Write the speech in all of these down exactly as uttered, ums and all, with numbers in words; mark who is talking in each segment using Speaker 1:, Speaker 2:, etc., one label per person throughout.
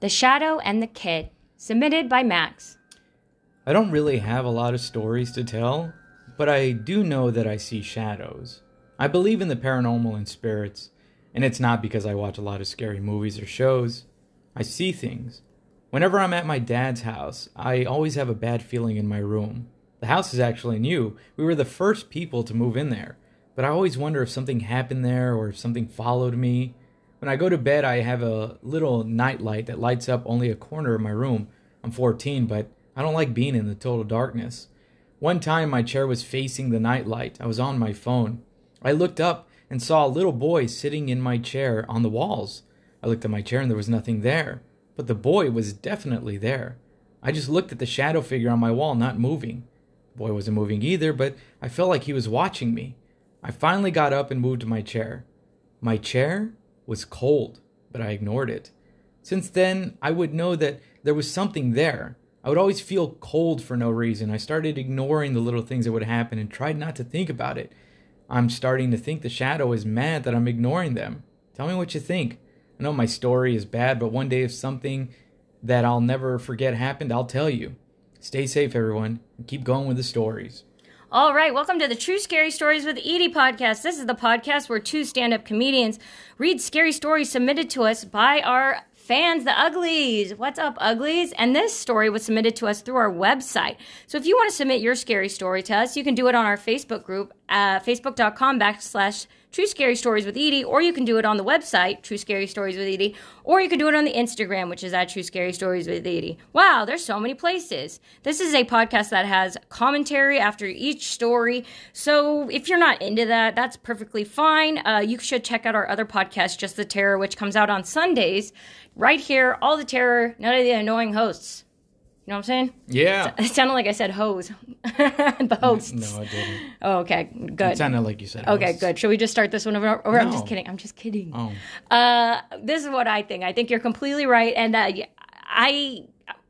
Speaker 1: The Shadow and the Kid, submitted by Max.
Speaker 2: I don't really have a lot of stories to tell, but I do know that I see shadows. I believe in the paranormal and spirits, and it's not because I watch a lot of scary movies or shows. I see things. Whenever I'm at my dad's house, I always have a bad feeling in my room. The house is actually new. We were the first people to move in there, but I always wonder if something happened there or if something followed me. When I go to bed, I have a little night light that lights up only a corner of my room. I'm fourteen, but I don't like being in the total darkness. One time my chair was facing the night light. I was on my phone. I looked up and saw a little boy sitting in my chair on the walls. I looked at my chair and there was nothing there, but the boy was definitely there. I just looked at the shadow figure on my wall, not moving. The boy wasn't moving either, but I felt like he was watching me. I finally got up and moved to my chair. My chair was cold, but I ignored it. Since then, I would know that there was something there. I would always feel cold for no reason. I started ignoring the little things that would happen and tried not to think about it. I'm starting to think the shadow is mad that I'm ignoring them. Tell me what you think. I know my story is bad, but one day if something that I'll never forget happened, I'll tell you. Stay safe, everyone, and keep going with the stories.
Speaker 1: All right, welcome to the True Scary Stories with Edie podcast. This is the podcast where two stand-up comedians read scary stories submitted to us by our fans, the Uglies. What's up, Uglies? And this story was submitted to us through our website. So if you want to submit your scary story to us, you can do it on our Facebook group, uh, facebook.com backslash True Scary Stories with Edie, or you can do it on the website, True Scary Stories with Edie, or you can do it on the Instagram, which is at True Scary Stories with Edie. Wow, there's so many places. This is a podcast that has commentary after each story, so if you're not into that, that's perfectly fine. Uh, you should check out our other podcast, Just the Terror, which comes out on Sundays, right here, all the terror, none of the annoying hosts. You know what I'm saying?
Speaker 2: Yeah.
Speaker 1: It sounded like I said hose. The hosts.
Speaker 2: No, I didn't.
Speaker 1: Oh, okay, good.
Speaker 2: It sounded like you said
Speaker 1: Okay,
Speaker 2: hosts.
Speaker 1: good. Should we just start this one over? Or I'm
Speaker 2: No.
Speaker 1: just kidding. I'm just kidding.
Speaker 2: Oh.
Speaker 1: Uh, this is what I think. I think you're completely right, and uh, I,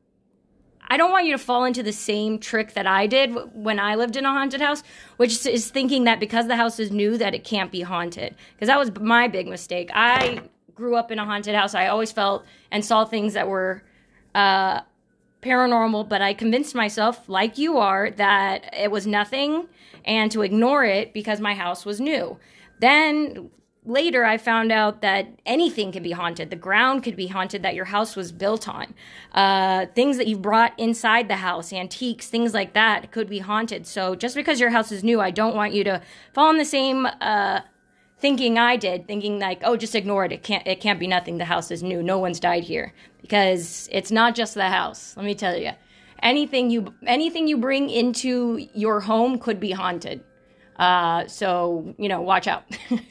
Speaker 1: I don't want you to fall into the same trick that I did when I lived in a haunted house, which is thinking that because the house is new that it can't be haunted. Because that was my big mistake. I grew up in a haunted house. I always felt and saw things that were uh, paranormal, but I convinced myself, like you are, that it was nothing and to ignore it because my house was new. Then later I found out that anything can be haunted. The ground could be haunted that your house was built on. Uh, things that you brought inside the house, antiques, things like that could be haunted. So just because your house is new, I don't want you to fall in the same uh, thinking I did, thinking like, oh, just ignore it. It can't, it can't be nothing. The house is new. No one's died here. Because it's not just the house. Let me tell you. Anything you anything you bring into your home could be haunted. Uh, so, you know, watch out.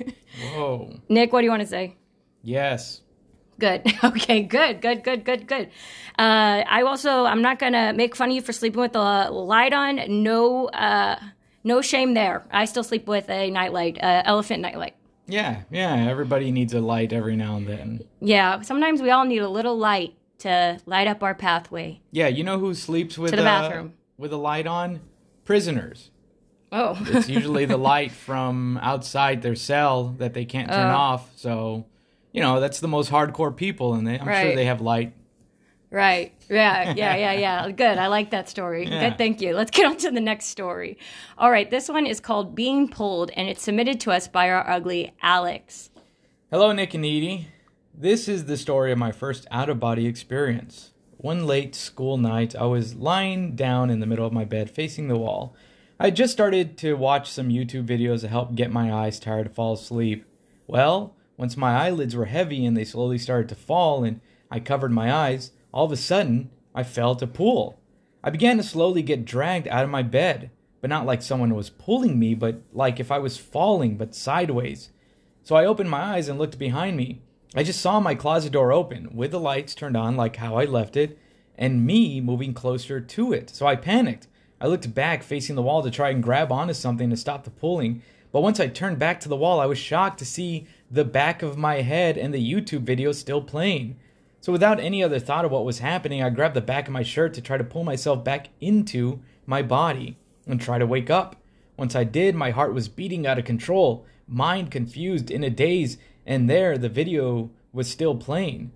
Speaker 2: Whoa.
Speaker 1: Nick, what do you want to say?
Speaker 2: Yes.
Speaker 1: Good. Okay, good, good, good, good, good. Uh, I also, I'm not going to make fun of you for sleeping with the light on. No, uh, no shame there. I still sleep with a nightlight, uh, elephant nightlight.
Speaker 2: Yeah, yeah, everybody needs a light every now and then.
Speaker 1: Yeah, sometimes we all need a little light to light up our pathway.
Speaker 2: Yeah, you know who sleeps with
Speaker 1: To the
Speaker 2: uh,
Speaker 1: bathroom.
Speaker 2: with a light on? Prisoners.
Speaker 1: Oh.
Speaker 2: It's usually the light from outside their cell that they can't turn
Speaker 1: Oh.
Speaker 2: off. So, you know, that's the most hardcore people, and they, I'm
Speaker 1: Right.
Speaker 2: sure they have light.
Speaker 1: Right. Yeah, yeah, yeah, yeah. Good. I like that story.
Speaker 2: Yeah.
Speaker 1: Good. Thank you. Let's get on to the next story. All right. This one is called Being Pulled, and it's submitted to us by our ugly Alex.
Speaker 2: Hello, Nick and Edie. This is the story of my first out-of-body experience. One late school night, I was lying down in the middle of my bed facing the wall. I had just started to watch some YouTube videos to help get my eyes tired to fall asleep. Well, once my eyelids were heavy and they slowly started to fall and I covered my eyes, all of a sudden, I felt a pull. I began to slowly get dragged out of my bed, but not like someone was pulling me, but like if I was falling, but sideways. So I opened my eyes and looked behind me. I just saw my closet door open, with the lights turned on like how I left it, and me moving closer to it. So I panicked. I looked back facing the wall to try and grab onto something to stop the pulling, but once I turned back to the wall, I was shocked to see the back of my head and the YouTube video still playing. So without any other thought of what was happening, I grabbed the back of my shirt to try to pull myself back into my body and try to wake up. Once I did, my heart was beating out of control, mind confused, in a daze, and there the video was still playing.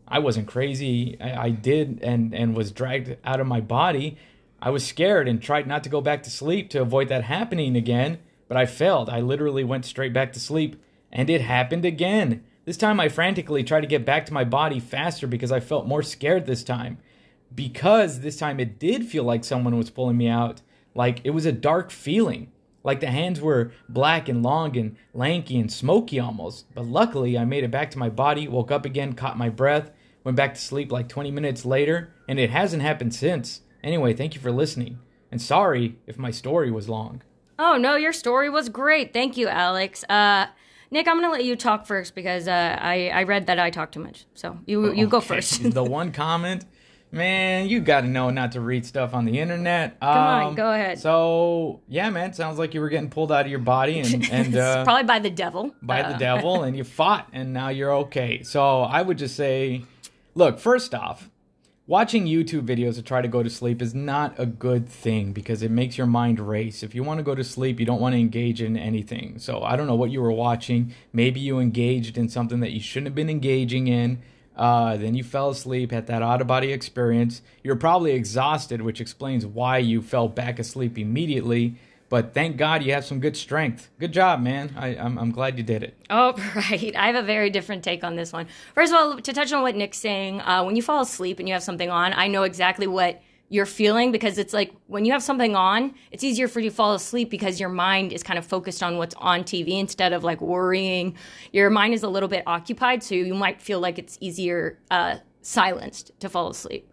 Speaker 2: I wasn't crazy. I, I did and, and was dragged out of my body. I was scared and tried not to go back to sleep to avoid that happening again, but I failed. I literally went straight back to sleep, and it happened again. This time I frantically tried to get back to my body faster because I felt more scared this time. Because this time it did feel like someone was pulling me out. Like it was a dark feeling. Like the hands were black and long and lanky and smoky almost. But luckily I made it back to my body, woke up again, caught my breath, went back to sleep like twenty minutes later, and it hasn't happened since. Anyway, thank you for listening. And sorry if my story was long.
Speaker 1: Oh, no, your story was great. Thank you, Alex. Uh... Nick, I'm going to let you talk first because uh, I, I read that I talk too much. So you you
Speaker 2: okay.
Speaker 1: go first.
Speaker 2: The one comment, man, you got to know not to read stuff on the internet.
Speaker 1: Come
Speaker 2: um,
Speaker 1: on, go ahead.
Speaker 2: So, yeah, man, sounds like you were getting pulled out of your body. and, and uh,
Speaker 1: Probably by the devil.
Speaker 2: By
Speaker 1: uh.
Speaker 2: the devil, and you fought, and now you're okay. So I would just say, look, first off, watching YouTube videos to try to go to sleep is not a good thing because it makes your mind race. If you want to go to sleep, you don't want to engage in anything. So I don't know what you were watching. Maybe you engaged in something that you shouldn't have been engaging in. Uh, then you fell asleep, had that out-of-body experience. You're probably exhausted, which explains why you fell back asleep immediately. But thank God you have some good strength. Good job, man. I, I'm, I'm glad you did it.
Speaker 1: Oh, right. I have a very different take on this one. First of all, to touch on what Nick's saying, uh, when you fall asleep and you have something on, I know exactly what you're feeling because it's like when you have something on, it's easier for you to fall asleep because your mind is kind of focused on what's on T V instead of like worrying. Your mind is a little bit occupied, so you might feel like it's easier uh, silenced to fall asleep.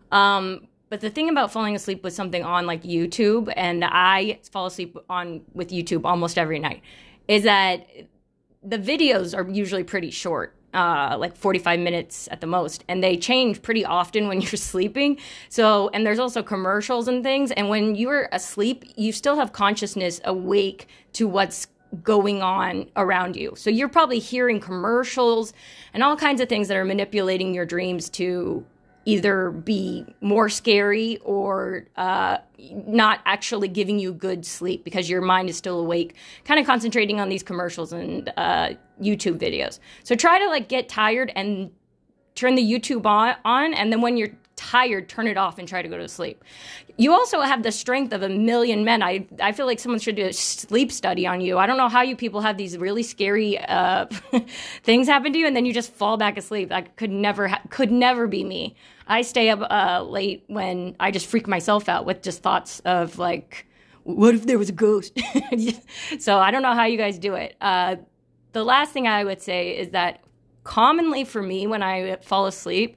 Speaker 1: Um But the thing about falling asleep with something on like YouTube, and I fall asleep on with YouTube almost every night, is that the videos are usually pretty short, uh, like forty-five minutes at the most, and they change pretty often when you're sleeping. So, and there's also commercials and things, and when you're asleep, you still have consciousness awake to what's going on around you. So you're probably hearing commercials and all kinds of things that are manipulating your dreams to either be more scary or uh, not actually giving you good sleep because your mind is still awake, kind of concentrating on these commercials and uh, YouTube videos. So try to like get tired and turn the YouTube on, on, and then when you're tired, turn it off and try to go to sleep. You also have the strength of a million men. I I feel like someone should do a sleep study on you. I don't know how you people have these really scary uh, things happen to you and then you just fall back asleep. That could never ha- could never be me. I stay up uh, late when I just freak myself out with just thoughts of like, what if there was a ghost? So I don't know how you guys do it. Uh, the last thing I would say is that commonly for me when I fall asleep,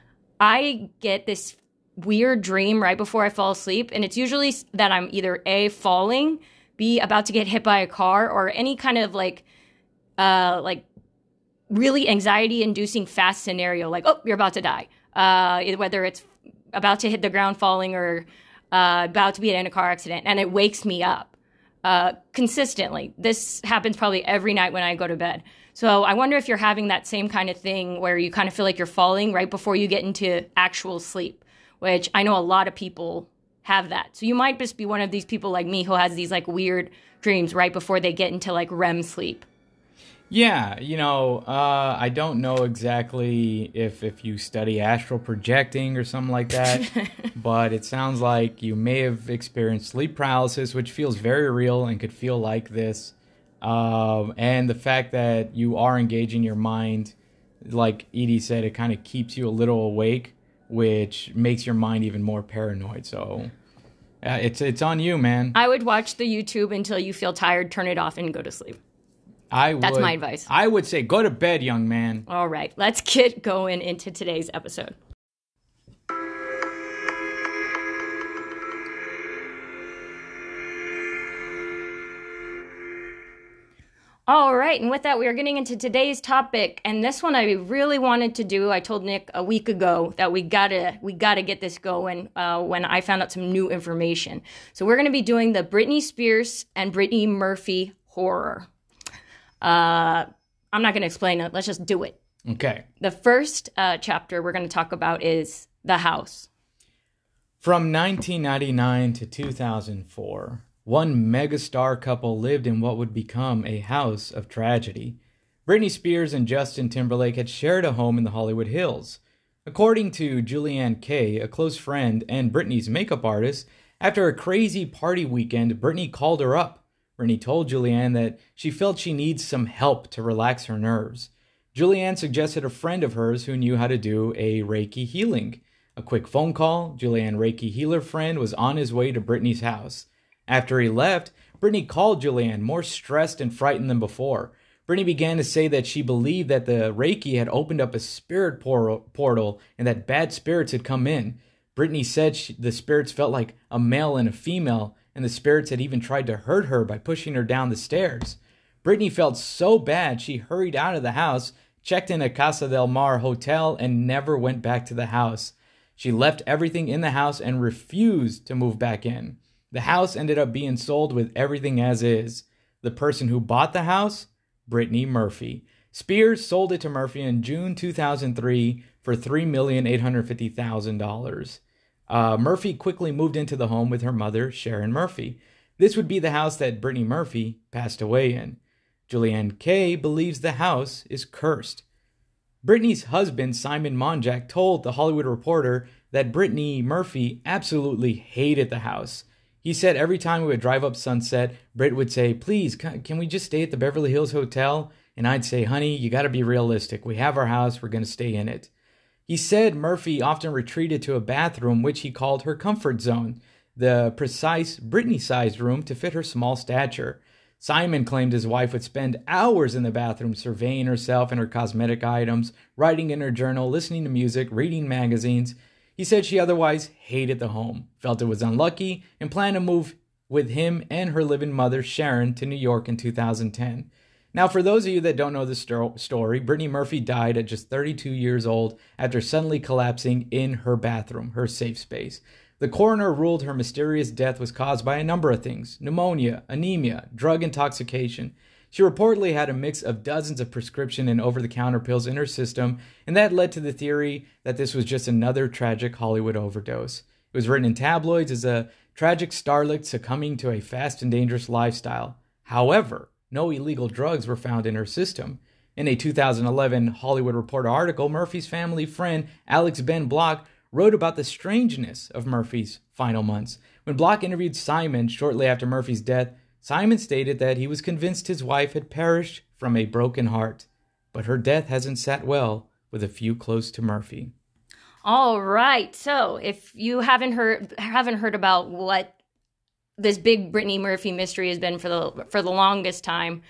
Speaker 1: I get this weird dream right before I fall asleep, and it's usually that I'm either A, falling, B, about to get hit by a car, or any kind of like, uh, like really anxiety-inducing fast scenario, like, oh, you're about to die. Uh, whether it's about to hit the ground falling or uh, about to be in a car accident, and it wakes me up uh, consistently. This happens probably every night when I go to bed. So I wonder if you're having that same kind of thing where you kind of feel like you're falling right before you get into actual sleep, which I know a lot of people have that. So you might just be one of these people like me who has these like weird dreams right before they get into like R E M sleep.
Speaker 2: Yeah, you know, uh, I don't know exactly if, if you study astral projecting or something like that, but it sounds like you may have experienced sleep paralysis, which feels very real and could feel like this. Um, and the fact that you are engaging your mind, like Edie said, it kind of keeps you a little awake, which makes your mind even more paranoid. So uh, it's it's on you, man.
Speaker 1: I would watch the YouTube until you feel tired, turn it off, and go to sleep.
Speaker 2: I
Speaker 1: That's
Speaker 2: would,
Speaker 1: my advice.
Speaker 2: I would say go to bed, young man.
Speaker 1: All right, let's get going into today's episode. All right, and with that, we are getting into today's topic, and this one I really wanted to do. I told Nick a week ago that we gotta we gotta get this going uh, when I found out some new information. So we're gonna be doing the Britney Spears and Brittany Murphy horror. Uh, I'm not gonna explain it. Let's just do it.
Speaker 2: Okay.
Speaker 1: The first uh, chapter we're gonna talk about is The House.
Speaker 2: From nineteen ninety-nine to two thousand four. One megastar couple lived in what would become a house of tragedy. Britney Spears and Justin Timberlake had shared a home in the Hollywood Hills. According to Julianne Kay, a close friend and Britney's makeup artist, after a crazy party weekend, Britney called her up. Britney told Julianne that she felt she needs some help to relax her nerves. Julianne suggested a friend of hers who knew how to do a Reiki healing. A quick phone call, Julianne Reiki healer friend was on his way to Britney's house. After he left, Britney called Julianne, more stressed and frightened than before. Britney began to say that she believed that the Reiki had opened up a spirit por- portal and that bad spirits had come in. Britney said she, the spirits felt like a male and a female, and the spirits had even tried to hurt her by pushing her down the stairs. Britney felt so bad she hurried out of the house, checked in a Casa del Mar hotel, and never went back to the house. She left everything in the house and refused to move back in. The house ended up being sold with everything as is. The person who bought the house? Brittany Murphy. Spears sold it to Murphy in June two thousand three for three million eight hundred fifty thousand dollars. Uh, Murphy quickly moved into the home with her mother, Sharon Murphy. This would be the house that Brittany Murphy passed away in. Julianne Kay believes the house is cursed. Brittany's husband, Simon Monjack, told The Hollywood Reporter that Brittany Murphy absolutely hated the house. He said every time we would drive up Sunset, Britt would say, "Please, can we just stay at the Beverly Hills Hotel?" And I'd say, "Honey, you got to be realistic. We have our house. We're going to stay in it." He said Murphy often retreated to a bathroom, which he called her comfort zone, the precise Brittany-sized room to fit her small stature. Simon claimed his wife would spend hours in the bathroom surveying herself and her cosmetic items, writing in her journal, listening to music, reading magazines. He said she otherwise hated the home, felt it was unlucky, and planned to move with him and her living mother, Sharon, to New York in two thousand ten. Now, for those of you that don't know the sto- story, Brittany Murphy died at just thirty-two years old after suddenly collapsing in her bathroom, her safe space. The coroner ruled her mysterious death was caused by a number of things: pneumonia, anemia, drug intoxication. She reportedly had a mix of dozens of prescription and over-the-counter pills in her system, and that led to the theory that this was just another tragic Hollywood overdose. It was written in tabloids as a tragic starlet succumbing to a fast and dangerous lifestyle. However, no illegal drugs were found in her system. In a two thousand eleven Hollywood Reporter article, Murphy's family friend Alex Ben Block wrote about the strangeness of Murphy's final months. When Block interviewed Simon shortly after Murphy's death, Simon stated that he was convinced his wife had perished from a broken heart, but her death hasn't sat well with a few close to Murphy.
Speaker 1: All right. So if you haven't heard haven't heard about what this big Brittany Murphy mystery has been for the for the longest time,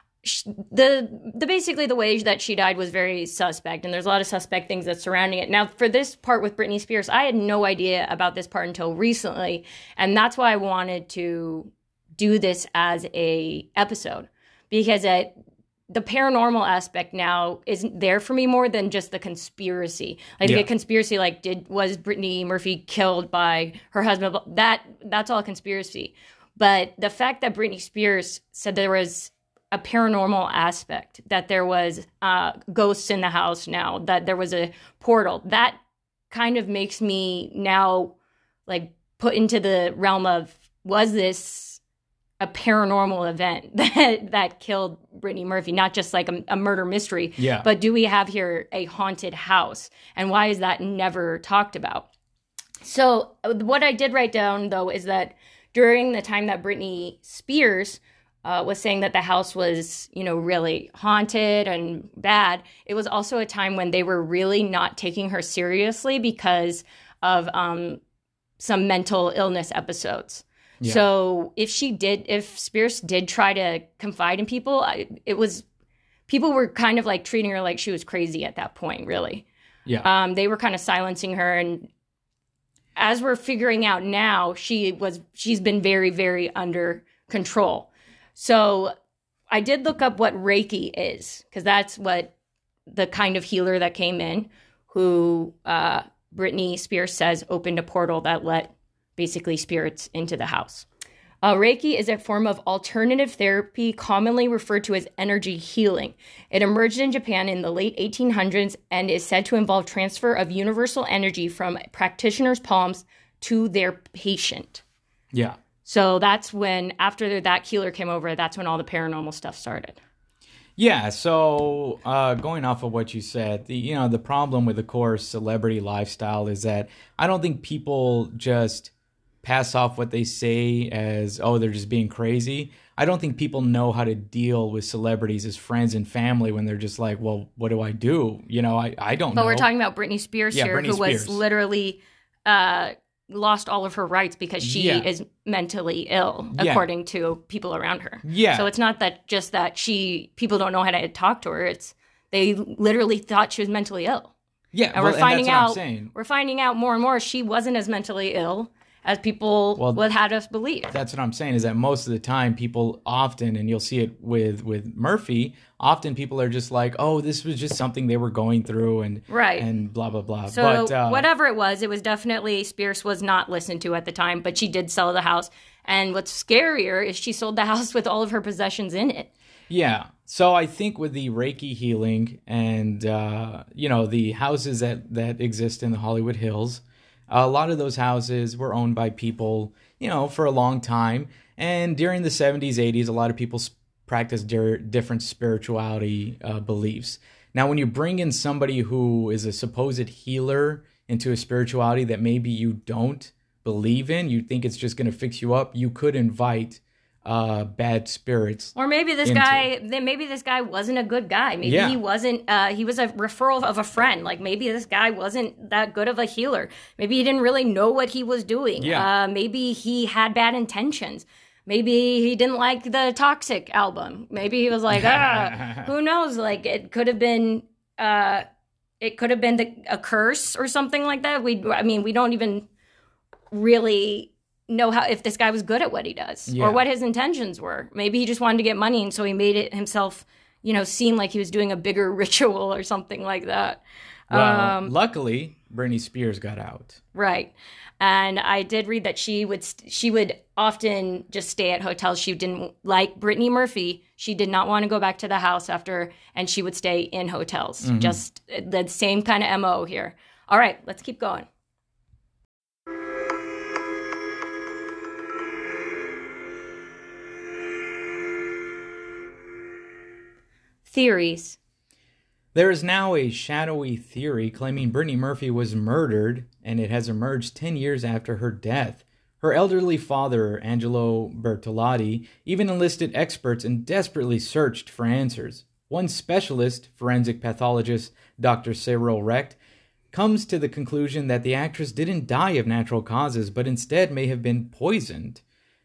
Speaker 1: the the basically the way that she died was very suspect, and there's a lot of suspect things that's surrounding it. Now, for this part with Britney Spears, I had no idea about this part until recently, and that's why I wanted to do this as a episode, because it, the paranormal aspect now isn't there for me more than just the conspiracy. Like yeah. the conspiracy, like did was Brittany Murphy killed by her husband? That that's all a conspiracy. But the fact that Britney Spears said there was a paranormal aspect, that there was uh, ghosts in the house now, that there was a portal, that kind of makes me now like put into the realm of, was this a paranormal event that that killed Brittany Murphy, not just like a, a murder mystery,
Speaker 2: yeah.
Speaker 1: but do we have here a haunted house? And why is that never talked about? So what I did write down, though, is that during the time that Britney Spears uh, was saying that the house was, you know, really haunted and bad, it was also a time when they were really not taking her seriously because of um, some mental illness episodes. Yeah. So if she did, if Spears did try to confide in people, I, it was, people were kind of like treating her like she was crazy at that point, really.
Speaker 2: Yeah.
Speaker 1: Um, they were kind of silencing her. And as we're figuring out now, she was, she's been very, very under control. So I did look up what Reiki is, because that's what the kind of healer that came in, who uh, Britney Spears says opened a portal that let basically spirits into the house. Uh, Reiki is a form of alternative therapy commonly referred to as energy healing. It emerged in Japan in the late eighteen hundreds and is said to involve transfer of universal energy from practitioners' palms to their patient.
Speaker 2: Yeah.
Speaker 1: So that's when, after that healer came over, that's when all the paranormal stuff started.
Speaker 2: Yeah, so uh, going off of what you said, the you know the problem with the core celebrity lifestyle is that I don't think people just pass off what they say as, oh, they're just being crazy. I don't think people know how to deal with celebrities as friends and family when they're just like, well, what do I do? You know, I, I don't
Speaker 1: But
Speaker 2: know.
Speaker 1: we're talking about Britney Spears
Speaker 2: Yeah,
Speaker 1: here,
Speaker 2: Britney
Speaker 1: who
Speaker 2: Spears.
Speaker 1: was literally uh, lost all of her rights because she
Speaker 2: Yeah.
Speaker 1: is mentally ill,
Speaker 2: Yeah.
Speaker 1: according to people around her.
Speaker 2: Yeah.
Speaker 1: So it's not that just that she people don't know how to talk to her. It's they literally thought she was mentally ill.
Speaker 2: Yeah,
Speaker 1: And
Speaker 2: well,
Speaker 1: we're finding
Speaker 2: and that's what
Speaker 1: out
Speaker 2: I'm saying.
Speaker 1: we're finding out more and more she wasn't as mentally ill as people
Speaker 2: Well,
Speaker 1: would had us believe.
Speaker 2: That's what I'm saying, is that most of the time people often, and you'll see it with with Murphy, often people are just like, oh, this was just something they were going through, and
Speaker 1: Right.
Speaker 2: and blah blah blah.
Speaker 1: So
Speaker 2: but uh,
Speaker 1: whatever it was, it was definitely Spears was not listened to at the time, but she did sell the house. And what's scarier is she sold the house with all of her possessions in it.
Speaker 2: Yeah. So I think with the Reiki healing and uh, you know the houses that that exist in the Hollywood Hills, a lot of those houses were owned by people, you know, for a long time. And during the seventies, eighties, a lot of people s- practiced di- different spirituality uh, beliefs. Now, when you bring in somebody who is a supposed healer into a spirituality that maybe you don't believe in, you think it's just going to fix you up, you could invite uh, bad spirits.
Speaker 1: Or maybe this
Speaker 2: into-
Speaker 1: guy, then maybe this guy wasn't a good guy. Maybe
Speaker 2: Yeah.
Speaker 1: he wasn't. Uh, he was a referral of a friend. Like maybe this guy wasn't that good of a healer. Maybe he didn't really know what he was doing.
Speaker 2: Yeah.
Speaker 1: Uh, maybe he had bad intentions. Maybe he didn't like the Toxic album. Maybe he was like, ah, who knows? Like it could have been. Uh, it could have been the, a curse or something like that. We, I mean, we don't even really know how if this guy was good at what he does
Speaker 2: Yeah.
Speaker 1: or what his intentions were. Maybe he just wanted to get money, and so he made it himself, you know, seem like he was doing a bigger ritual or something like that.
Speaker 2: Well,
Speaker 1: um,
Speaker 2: luckily, Britney Spears got out.
Speaker 1: right. And I did read that she would st- she would often just stay at hotels. She didn't like Brittany Murphy. She did not want to go back to the house after, and she would stay in hotels. Just the same kind of M O here. All right, let's keep going. Theories.
Speaker 2: There is now a shadowy theory claiming Brittany Murphy was murdered, and it has emerged ten years after her death. Her elderly father, Angelo Bertolotti, even enlisted experts and desperately searched for answers. One specialist, forensic pathologist Doctor Cyril Recht, comes to the conclusion that the actress didn't die of natural causes, but instead may have been poisoned.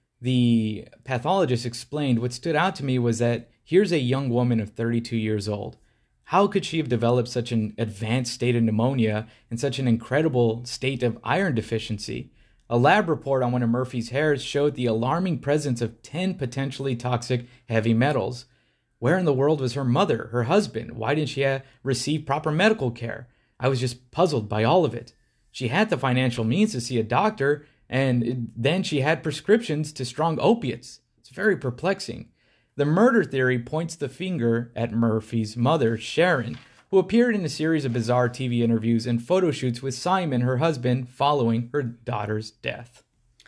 Speaker 2: The pathologist explained what stood out to me was that here's a young woman of thirty-two years old. How could she have developed such an advanced state of pneumonia and such an incredible state of iron deficiency? A lab report on one of Murphy's hairs showed the alarming presence of ten potentially toxic heavy metals. Where in the world was her mother, her husband? Why didn't she uh, receive proper medical care? I was just puzzled by all of it. She had the financial means to see a doctor, and then she had prescriptions to strong opiates. It's very perplexing. The murder theory points the finger at Murphy's mother, Sharon, who appeared in a series of bizarre T V interviews and photo shoots with Simon, her husband, following her daughter's death.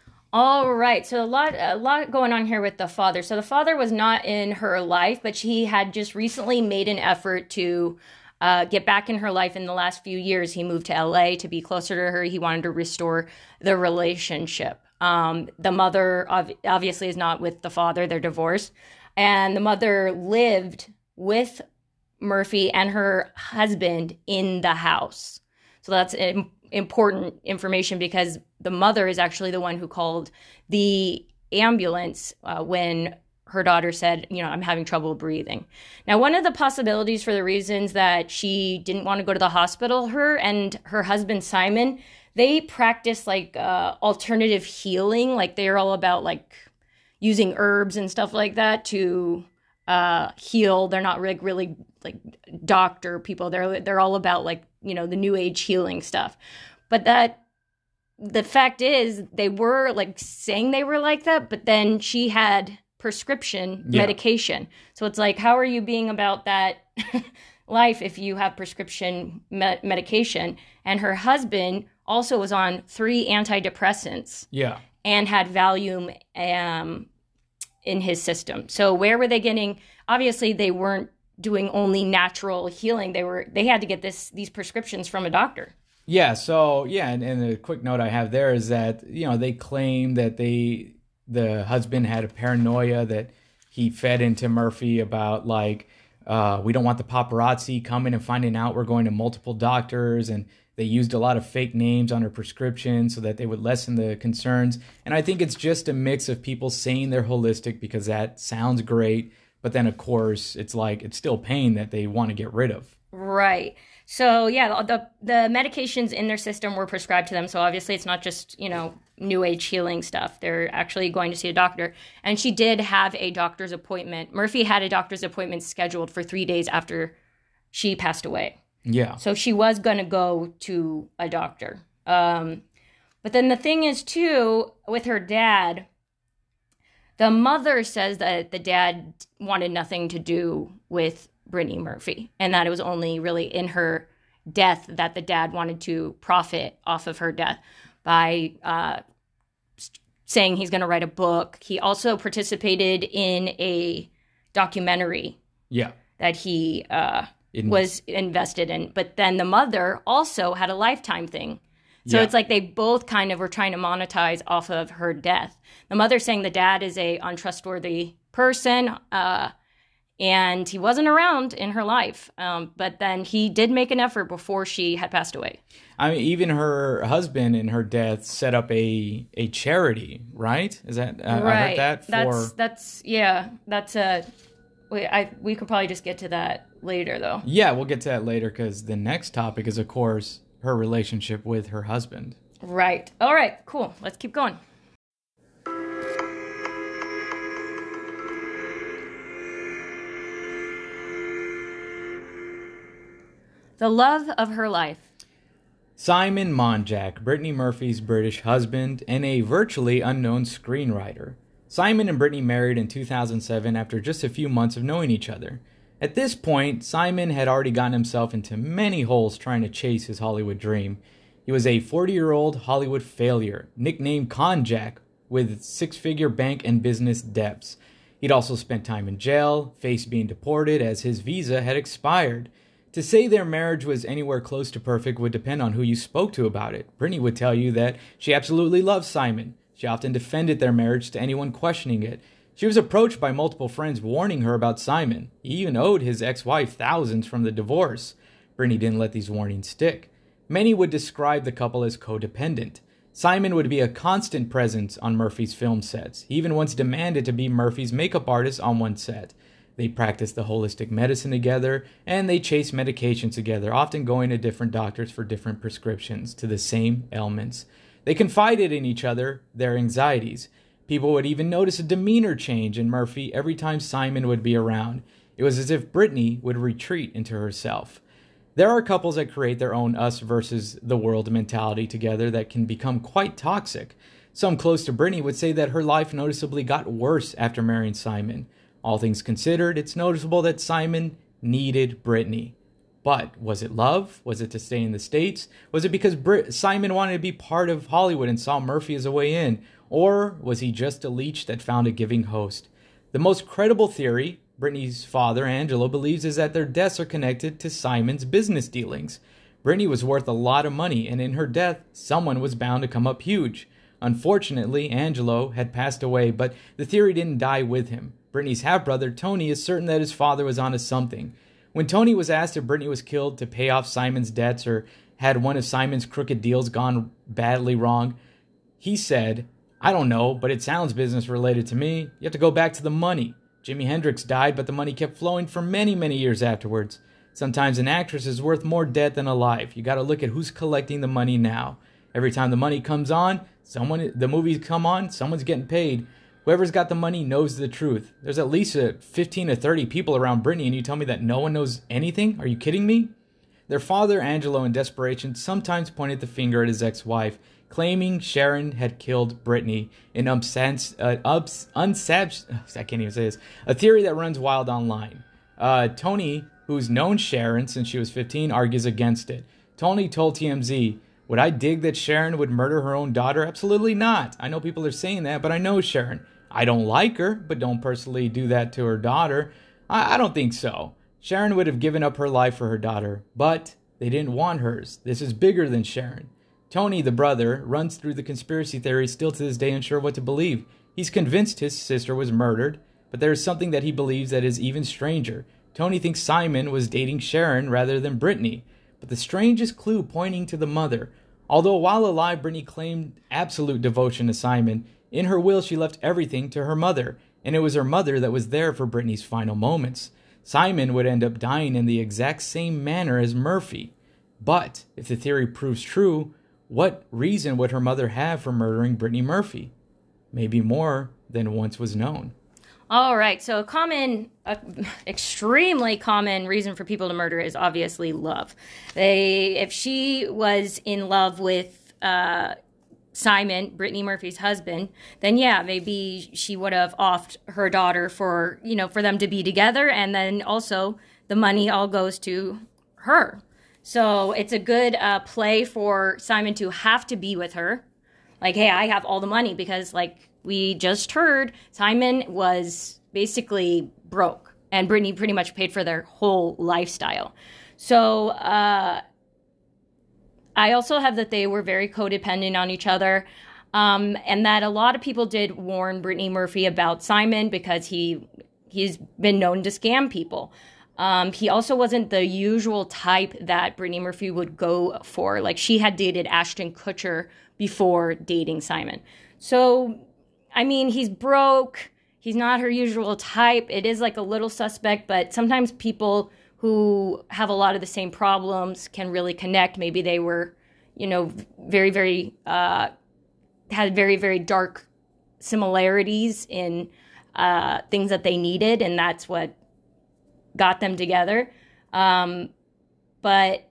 Speaker 1: All right, so a lot, a lot going on here with the father. So the father was not in her life, but he had just recently made an effort to uh, get back in her life. In the last few years, he moved to L A to be closer to her. He wanted to restore the relationship. Um, the mother ov- obviously is not with the father; they're divorced, and the mother lived with Murphy and her husband in the house. So that's im- important information because the mother is actually the one who called the ambulance uh, when her daughter said, you know, I'm having trouble breathing. Now, one of the possibilities for the reasons that she didn't want to go to the hospital, her and her husband, Simon, they practice like uh, alternative healing. Like they're all about like using herbs and stuff like that to uh, heal. They're not like really like doctor people. They're they're all about like, you know, the new age healing stuff. But that the fact is they were like saying they were like that, but then she had prescription
Speaker 2: Yeah.
Speaker 1: medication. So it's like, how are you being about that life if you have prescription me- medication? And her husband also was on three antidepressants
Speaker 2: Yeah.
Speaker 1: and had Valium um, in his system. So where were they getting? Obviously, they weren't doing only natural healing. They were they had to get this these prescriptions from a doctor.
Speaker 2: Yeah, so yeah, and, and a quick note I have there is that, you know, they claim that they the husband had a paranoia that he fed into Murphy about, like, uh, we don't want the paparazzi coming and finding out we're going to multiple doctors, and they used a lot of fake names on her prescription so that they would lessen the concerns. And I think it's just a mix of people saying they're holistic because that sounds great, but then of course it's like it's still pain that they want to get rid of.
Speaker 1: Right. So yeah, the the medications in their system were prescribed to them. So obviously it's not just, you know, new age healing stuff. They're actually going to see a doctor. And she did have a doctor's appointment. Murphy had a doctor's appointment scheduled for three days after she passed away.
Speaker 2: Yeah.
Speaker 1: So she was going to go to a doctor. Um, but then the thing is, too, with her dad, the mother says that the dad wanted nothing to do with Brittany Murphy, and that it was only really in her death that the dad wanted to profit off of her death by uh, saying he's going to write a book. He also participated in a documentary
Speaker 2: Yeah.
Speaker 1: that he uh,
Speaker 2: In-
Speaker 1: was invested in. But then the mother also had a Lifetime thing. So
Speaker 2: Yeah.
Speaker 1: it's like they both kind of were trying to monetize off of her death. The mother saying the dad is a untrustworthy person, uh, and he wasn't around in her life. Um, but then he did make an effort before she had passed away.
Speaker 2: I mean, even her husband in her death set up a a charity, right? Is that uh,
Speaker 1: right.
Speaker 2: I heard that for
Speaker 1: That's that's yeah. That's a. Wait, I we could probably just get to that later, though.
Speaker 2: Yeah, we'll get to that later because the next topic is, of course, her relationship with her husband.
Speaker 1: Right. All right. Cool. Let's keep going. The love of her life.
Speaker 2: Simon Monjack, Brittany Murphy's British husband and a virtually unknown screenwriter. Simon and Brittany married in two thousand seven after just a few months of knowing each other. At this point, Simon had already gotten himself into many holes trying to chase his Hollywood dream. He was a forty-year-old Hollywood failure, nicknamed Conjack, with six-figure bank and business debts. He'd also spent time in jail, faced being deported as his visa had expired. To say their marriage was anywhere close to perfect would depend on who you spoke to about it. Brittany would tell you that she absolutely loved Simon. She often defended their marriage to anyone questioning it. She was approached by multiple friends warning her about Simon. He even owed his ex-wife thousands from the divorce. Brittany didn't let these warnings stick. Many would describe the couple as codependent. Simon would be a constant presence on Murphy's film sets. He even once demanded to be Murphy's makeup artist on one set. They practiced the holistic medicine together, and they chased medications together, often going to different doctors for different prescriptions to the same ailments. They confided in each other their anxieties. People would even notice a demeanor change in Murphy every time Simon would be around. It was as if Brittany would retreat into herself. There are couples that create their own us versus the world mentality together that can become quite toxic. Some close to Brittany would say that her life noticeably got worse after marrying Simon. All things considered, it's noticeable that Simon needed Brittany. But was it love? Was it to stay in the States? Was it because Brit- Simon wanted to be part of Hollywood and saw Murphy as a way in? Or was he just a leech that found a giving host? The most credible theory, Brittany's father, Angelo, believes is that their deaths are connected to Simon's business dealings. Brittany was worth a lot of money, and in her death, someone was bound to come up huge. Unfortunately, Angelo had passed away, but the theory didn't die with him. Brittany's half-brother, Tony, is certain that his father was onto something. When Tony was asked if Brittany was killed to pay off Simon's debts or had one of Simon's crooked deals gone badly wrong, he said, "I don't know, but it sounds business-related to me. You have to go back to the money. Jimi Hendrix died, but the money kept flowing for many, many years afterwards. Sometimes an actress is worth more dead than alive. You got to look at who's collecting the money now. Every time the money comes on, someone the movies come on, someone's getting paid. Whoever's got the money knows the truth. There's at least a fifteen to thirty people around Brittany, and you tell me that no one knows anything? Are you kidding me?" Their father, Angelo, in desperation, sometimes pointed the finger at his ex-wife, claiming Sharon had killed Brittany, an unsabs- uh, ups- unsabs- I can't even say this, a theory that runs wild online. Uh, Tony, who's known Sharon since she was fifteen, argues against it. Tony told T M Z, "Would I dig that Sharon would murder her own daughter? Absolutely not. I know people are saying that, but I know Sharon. I don't like her, but don't personally do that to her daughter. I, I don't think so. Sharon would have given up her life for her daughter, but they didn't want hers. This is bigger than Sharon. Tony, the brother, runs through the conspiracy theories still to this day unsure what to believe. He's convinced his sister was murdered, but there is something that he believes that is even stranger. Tony thinks Simon was dating Sharon rather than Brittany, but the strangest clue pointing to the mother. Although while alive, Brittany claimed absolute devotion to Simon, in her will she left everything to her mother, and it was her mother that was there for Brittany's final moments. Simon would end up dying in the exact same manner as Murphy. But if the theory proves true, what reason would her mother have for murdering Brittany Murphy? Maybe more than once was known.
Speaker 1: All right, so a common, uh, extremely common reason for people to murder is obviously love. They, if she was in love with uh, Simon, Brittany Murphy's husband, then yeah, maybe she would have offed her daughter for, you know, for them to be together, and then also the money all goes to her. So it's a good uh, play for Simon to have to be with her. Like, hey, I have all the money because, like, we just heard Simon was basically broke and Brittany pretty much paid for their whole lifestyle. So uh, I also have that they were very codependent on each other, um, and that a lot of people did warn Brittany Murphy about Simon because he he's been known to scam people. Um, he also wasn't the usual type that Brittany Murphy would go for. Like, she had dated Ashton Kutcher before dating Simon. So, I mean, he's broke. He's not her usual type. It is like a little suspect, but sometimes people who have a lot of the same problems can really connect. Maybe they were, you know, very, very, uh, had very, very dark similarities in uh, things that they needed, and that's what got them together. Um, but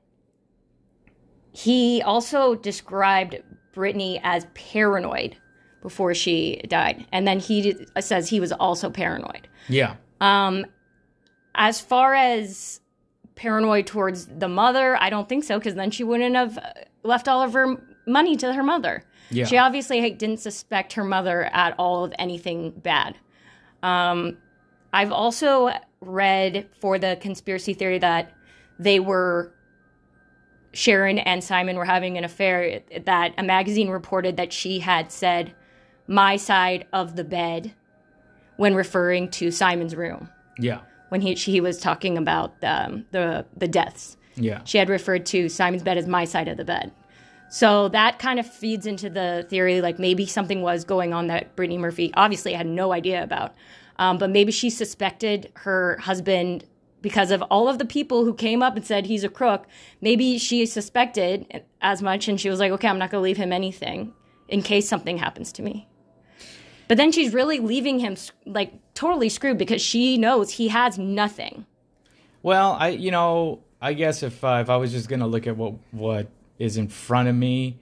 Speaker 1: he also described Brittany as paranoid before she died. And then he says he was also paranoid.
Speaker 2: Yeah.
Speaker 1: Um, as far as paranoid towards the mother, I don't think so, because then she wouldn't have left all of her money to her mother.
Speaker 2: Yeah.
Speaker 1: She obviously didn't suspect her mother at all of anything bad. Um, I've also read for the conspiracy theory that they were, Sharon and Simon were having an affair, that a magazine reported that she had said, "my side of the bed," when referring to Simon's room.
Speaker 2: Yeah.
Speaker 1: When he she was talking about um, the the deaths.
Speaker 2: Yeah.
Speaker 1: She had referred to Simon's bed as my side of the bed. So that kind of feeds into the theory, like maybe something was going on that Brittany Murphy obviously had no idea about. Um, but maybe she suspected her husband because of all of the people who came up and said he's a crook. Maybe she suspected as much, and she was like, okay, I'm not going to leave him anything in case something happens to me. But then she's really leaving him like totally screwed because she knows he has nothing.
Speaker 2: Well, I, you know, I guess if uh, if I was just going to look at what what is in front of me,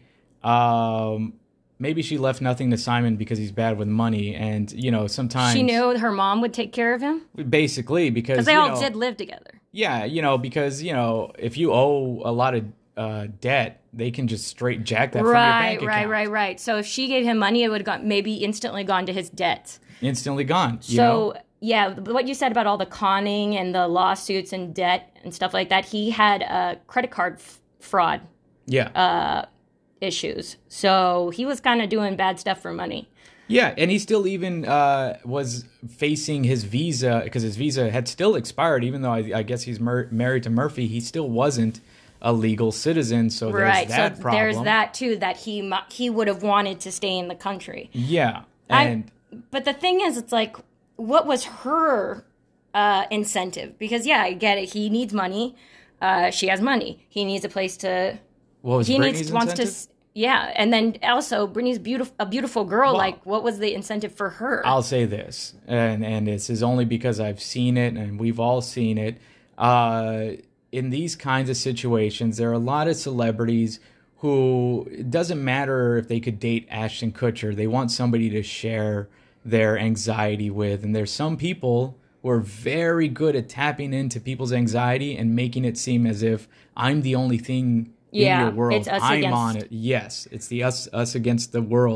Speaker 2: um, maybe she left nothing to Simon because he's bad with money, and you know, sometimes
Speaker 1: she knew her mom would take care of him.
Speaker 2: Basically, because
Speaker 1: because they
Speaker 2: you
Speaker 1: all
Speaker 2: know,
Speaker 1: did live together.
Speaker 2: Yeah, you know, because you know, if you owe a lot of uh, debt, they can just straight jack that
Speaker 1: Right,
Speaker 2: from your bank
Speaker 1: right,
Speaker 2: account.
Speaker 1: right, right. So if she gave him money, it would have gone, maybe instantly gone to his debts.
Speaker 2: Instantly gone. You
Speaker 1: so
Speaker 2: know?
Speaker 1: yeah, what you said about all the conning and the lawsuits and debt and stuff like that, he had a credit card f- fraud.
Speaker 2: Yeah.
Speaker 1: Uh, issues. So he was kind of doing bad stuff for money.
Speaker 2: Yeah, and he still even uh, was facing his visa because his visa had still expired, even though I, I guess he's mer- married to Murphy. He still wasn't a legal citizen, so there's
Speaker 1: right.
Speaker 2: that
Speaker 1: so
Speaker 2: problem.
Speaker 1: There's that too, that he mu- he would have wanted to stay in the country.
Speaker 2: Yeah, and
Speaker 1: I, but the thing is, it's like, what was her uh, incentive? Because yeah, I get it. He needs money. Uh, she has money. He needs a place to.
Speaker 2: What was
Speaker 1: he
Speaker 2: Brittany's
Speaker 1: needs wants
Speaker 2: incentive?
Speaker 1: to. Yeah, and then also Brittany's beautiful, a beautiful girl.
Speaker 2: Well,
Speaker 1: like, what was the incentive for her?
Speaker 2: I'll say this, and and this is only because I've seen it, and we've all seen it. Uh, in these kinds of situations, there are a lot of celebrities who, it doesn't matter if they could date Ashton Kutcher, they want somebody to share their anxiety with. And there's some people who are very good at tapping into people's anxiety and making it seem as if I'm the only thing
Speaker 1: yeah,
Speaker 2: in your world.
Speaker 1: it's us
Speaker 2: I'm
Speaker 1: against...
Speaker 2: on it. Yes, it's the us us against the world.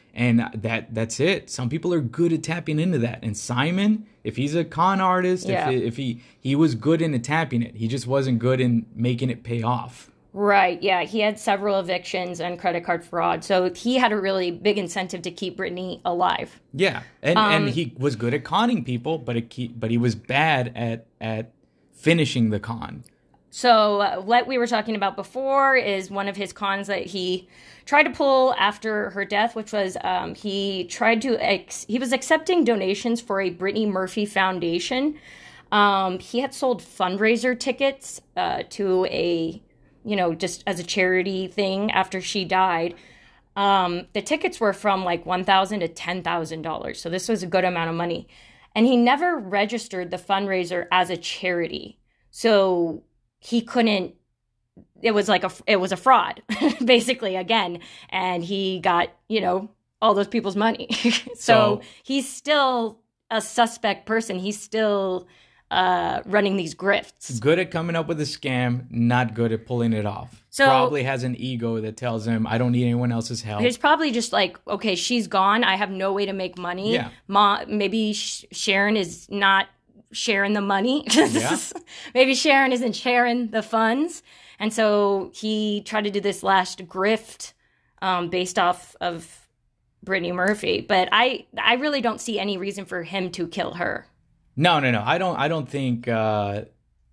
Speaker 2: And that that's it. Some people are good at tapping into that. And Simon, if he's a con artist,
Speaker 1: Yeah.
Speaker 2: if, if he, he was good into tapping it, he just wasn't good in making it pay off.
Speaker 1: Right, yeah. He had several evictions and credit card fraud. So he had a really big incentive to keep Brittany alive.
Speaker 2: Yeah. And
Speaker 1: Um,
Speaker 2: and he was good at conning people, but it keep, but he was bad at at finishing the con.
Speaker 1: So uh, what we were talking about before is one of his cons that he tried to pull after her death, which was um, he tried to, ex- he was accepting donations for a Brittany Murphy Foundation. Um, he had sold fundraiser tickets uh, to a, you know, just as a charity thing after she died. Um, the tickets were from like one thousand dollars to ten thousand dollars. So this was a good amount of money. And he never registered the fundraiser as a charity. So he couldn't, it was like a, it was a fraud, basically, again. And he got, you know, all those people's money. so,
Speaker 2: So-
Speaker 1: he's still a suspect person. He's still uh, running these grifts.
Speaker 2: Good at coming up with a scam, not good at pulling it off.
Speaker 1: So-
Speaker 2: Probably has an ego that tells him, I don't need anyone else's help.
Speaker 1: He's probably just like, okay, she's gone. I have no way to make money.
Speaker 2: Yeah.
Speaker 1: Ma- maybe Sh- Sharon is not sharing the money.
Speaker 2: Yeah.
Speaker 1: Maybe Sharon isn't sharing the funds. And so he tried to do this last grift um, based off of Brittany Murphy. But I, I really don't see any reason for him to kill her.
Speaker 2: No, no, no. I don't. I don't think. Uh,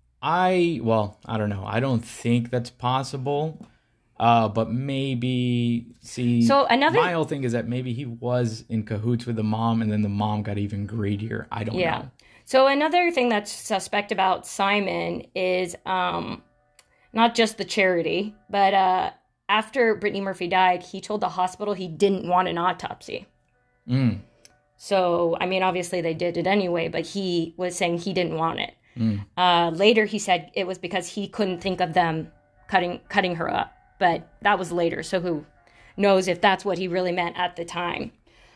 Speaker 2: I well, I don't know. I don't think that's possible. Uh, but maybe see.
Speaker 1: So another-
Speaker 2: my whole thing is that maybe he was in cahoots with the mom, and then the mom got even greedier. I don't
Speaker 1: Yeah.
Speaker 2: know.
Speaker 1: So another thing that's suspect about Simon is um, not just the charity, but uh, after Brittany Murphy died, he told the hospital he didn't want an autopsy.
Speaker 2: Mm.
Speaker 1: So, I mean, obviously they did it anyway, but he was saying he didn't want it.
Speaker 2: Mm.
Speaker 1: Uh, later, he said it was because he couldn't think of them cutting cutting her up. But that was later, so who knows if that's what he really meant at the time.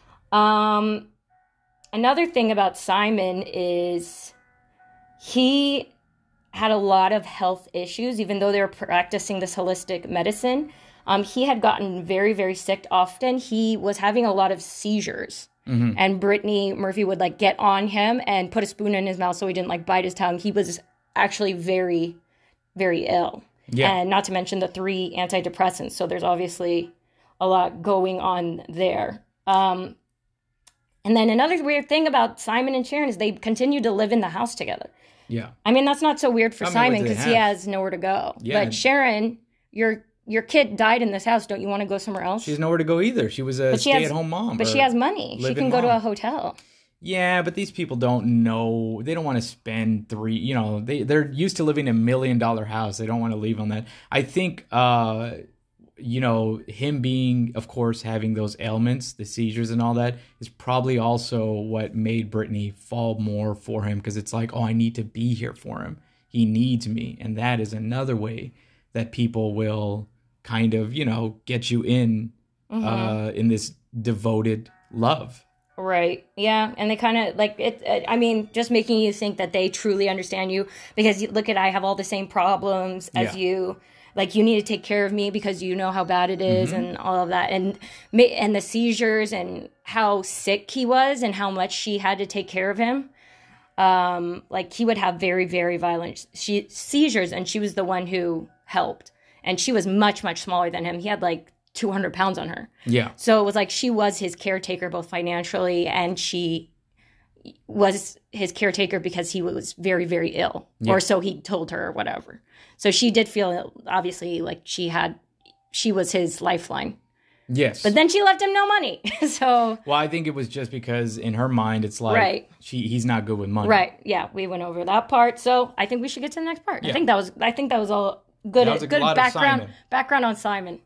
Speaker 1: Um, another thing about Simon is he had a lot of health issues, even though they were practicing this holistic medicine. Um, he had gotten very, very sick often. He was having a lot of seizures.
Speaker 2: Mm-hmm.
Speaker 1: And Brittany Murphy would like get on him and put a spoon in his mouth so he didn't like bite his tongue. He was actually very, very ill.
Speaker 2: Yeah.
Speaker 1: And not to mention the three antidepressants. So there's obviously a lot going on there. Um, and then another weird thing about Simon and Sharon is they continue to live in the house together.
Speaker 2: Yeah.
Speaker 1: I mean, that's not so weird for
Speaker 2: How many
Speaker 1: Simon
Speaker 2: would they
Speaker 1: because he
Speaker 2: have?
Speaker 1: has nowhere to go.
Speaker 2: Yeah.
Speaker 1: But Sharon, your your kid died in this house. Don't you want to go somewhere else?
Speaker 2: She's nowhere to go either. She was a
Speaker 1: But she has-
Speaker 2: stay-at-home mom.
Speaker 1: but
Speaker 2: or
Speaker 1: she has money. She
Speaker 2: live-in
Speaker 1: can go to
Speaker 2: mom.
Speaker 1: a hotel.
Speaker 2: Yeah, but these people don't know. They don't want to spend three, you know, they, they're used to living in a million dollar house. They don't want to leave on that. I think, uh, you know, him being, of course, having those ailments, the seizures and all that is probably also what made Brittany fall more for him. Because it's like, oh, I need to be here for him. He needs me. And that is another way that people will kind of, you know, get you in,
Speaker 1: Mm-hmm.
Speaker 2: uh, in this devoted love.
Speaker 1: Right. Yeah. And they kind of like it, it. I mean, just making you think that they truly understand you because you, look at, I have all the same problems as
Speaker 2: Yeah.
Speaker 1: you. Like you need to take care of me because you know how bad it is
Speaker 2: Mm-hmm.
Speaker 1: and all of that. And, ma- and the seizures and how sick he was and how much she had to take care of him. Um, like he would have very, very violent she, seizures and she was the one who helped. And she was much, much smaller than him. He had like two hundred pounds on her.
Speaker 2: Yeah.
Speaker 1: So it was like she was his caretaker both financially and she was his caretaker because he was very, very ill.
Speaker 2: Yeah.
Speaker 1: Or so he told her or whatever. So she did feel obviously like she had, she was his lifeline.
Speaker 2: Yes.
Speaker 1: But then she left him no money. So,
Speaker 2: Well, I think it was just because in her mind it's like
Speaker 1: Right.
Speaker 2: she he's not good with money.
Speaker 1: right. Yeah, we went over that part. So I think we should get to the next part. I
Speaker 2: Yeah.
Speaker 1: think that was, I think that was all good,
Speaker 2: That was a
Speaker 1: good
Speaker 2: lot of
Speaker 1: background,
Speaker 2: Simon.
Speaker 1: background on Simon.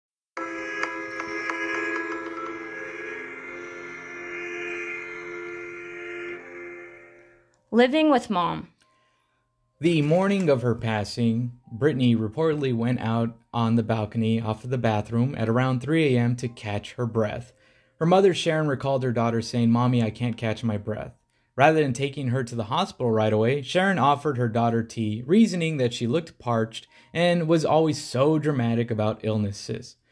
Speaker 1: Living with mom.
Speaker 2: The morning of her passing, Brittany reportedly went out on the balcony off of the bathroom at around three a.m. to catch her breath. Her mother, Sharon, recalled her daughter saying, "Mommy, I can't catch my breath." Rather than taking her to the hospital right away, Sharon offered her daughter tea, reasoning that she looked parched and was always so dramatic about illnesses.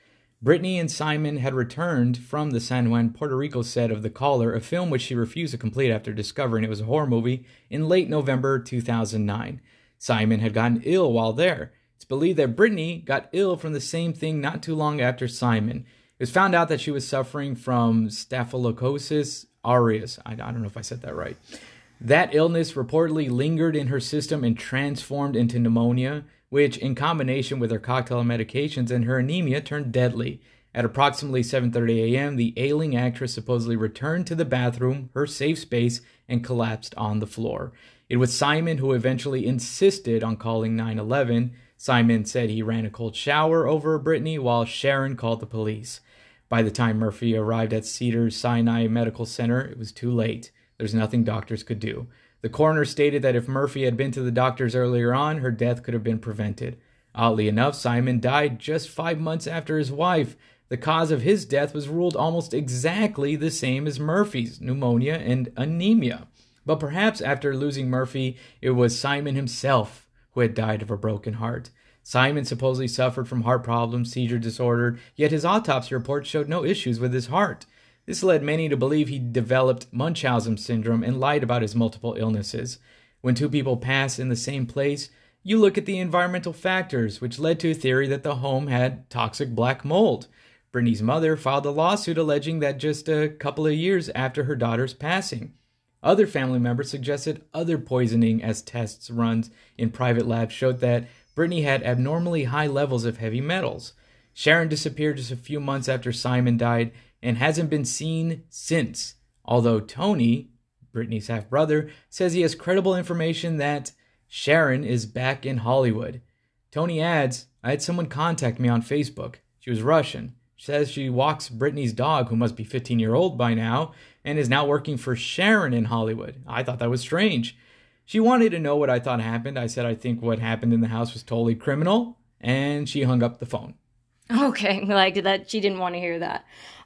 Speaker 2: Brittany and Simon had returned from the San Juan, Puerto Rico set of The Caller, a film which she refused to complete after discovering it was a horror movie, in late November two thousand nine. Simon had gotten ill while there. It's believed that Brittany got ill from the same thing not too long after Simon. It was found out that she was suffering from Staphylococcus aureus. I, I don't know if I said that right. That illness reportedly lingered in her system and transformed into pneumonia, which, in combination with her cocktail of medications and her anemia, turned deadly. At approximately seven thirty a.m., the ailing actress supposedly returned to the bathroom, her safe space, and collapsed on the floor. It was Simon who eventually insisted on calling nine one one. Simon said he ran a cold shower over Brittany, while Sharon called the police. By the time Murphy arrived at Cedars-Sinai Medical Center, it was too late. There's nothing doctors could do. The coroner stated that if Murphy had been to the doctors earlier on, her death could have been prevented. Oddly enough, Simon died just five months after his wife. The cause of his death was ruled almost exactly the same as Murphy's, pneumonia and anemia. But perhaps after losing Murphy, it was Simon himself who had died of a broken heart. Simon supposedly suffered from heart problems, seizure disorder, yet his autopsy report showed no issues with his heart. This led many to believe he developed Munchausen syndrome and lied about his multiple illnesses. When two people pass in the same place, you look at the environmental factors, which led to a theory that the home had toxic black mold. Brittany's mother filed a lawsuit alleging that just a couple of years after her daughter's passing. Other family members suggested other poisoning, as tests runs in private labs showed that Brittany had abnormally high levels of heavy metals. Sharon disappeared just a few months after Simon died and hasn't been seen since, although Tony, Brittany's half-brother, says he has credible information that Sharon is back in Hollywood. Tony adds, I had someone contact me on Facebook. She was Russian. She says she walks Brittany's dog, who must be fifteen years old by now, and is now working for Sharon in Hollywood. I thought that was strange. She wanted to know what I thought happened. I said I think what happened in the house was totally criminal, and she hung up the phone.
Speaker 1: Okay, like that. She didn't want to hear that.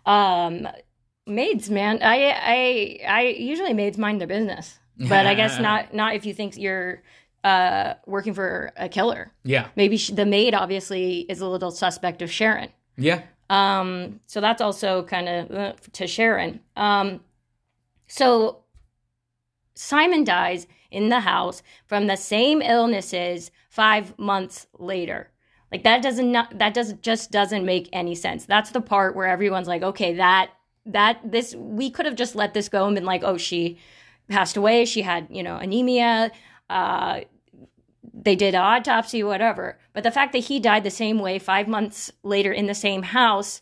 Speaker 1: Um, maids, man. I, I, I usually maids mind their business, but I guess not. Not if you think you're uh, working for a killer.
Speaker 2: Yeah.
Speaker 1: Maybe she, the maid obviously is a little suspect of Sharon.
Speaker 2: Yeah.
Speaker 1: Um. So that's also kind of uh, to Sharon. Um. So Simon dies in the house from the same illnesses five months later. Like that doesn't not, that doesn't just doesn't make any sense. That's the part where everyone's like, okay, that that this we could have just let this go and been like, oh, she passed away. She had, you know, anemia. Uh, they did an autopsy, whatever. But the fact that he died the same way five months later in the same house,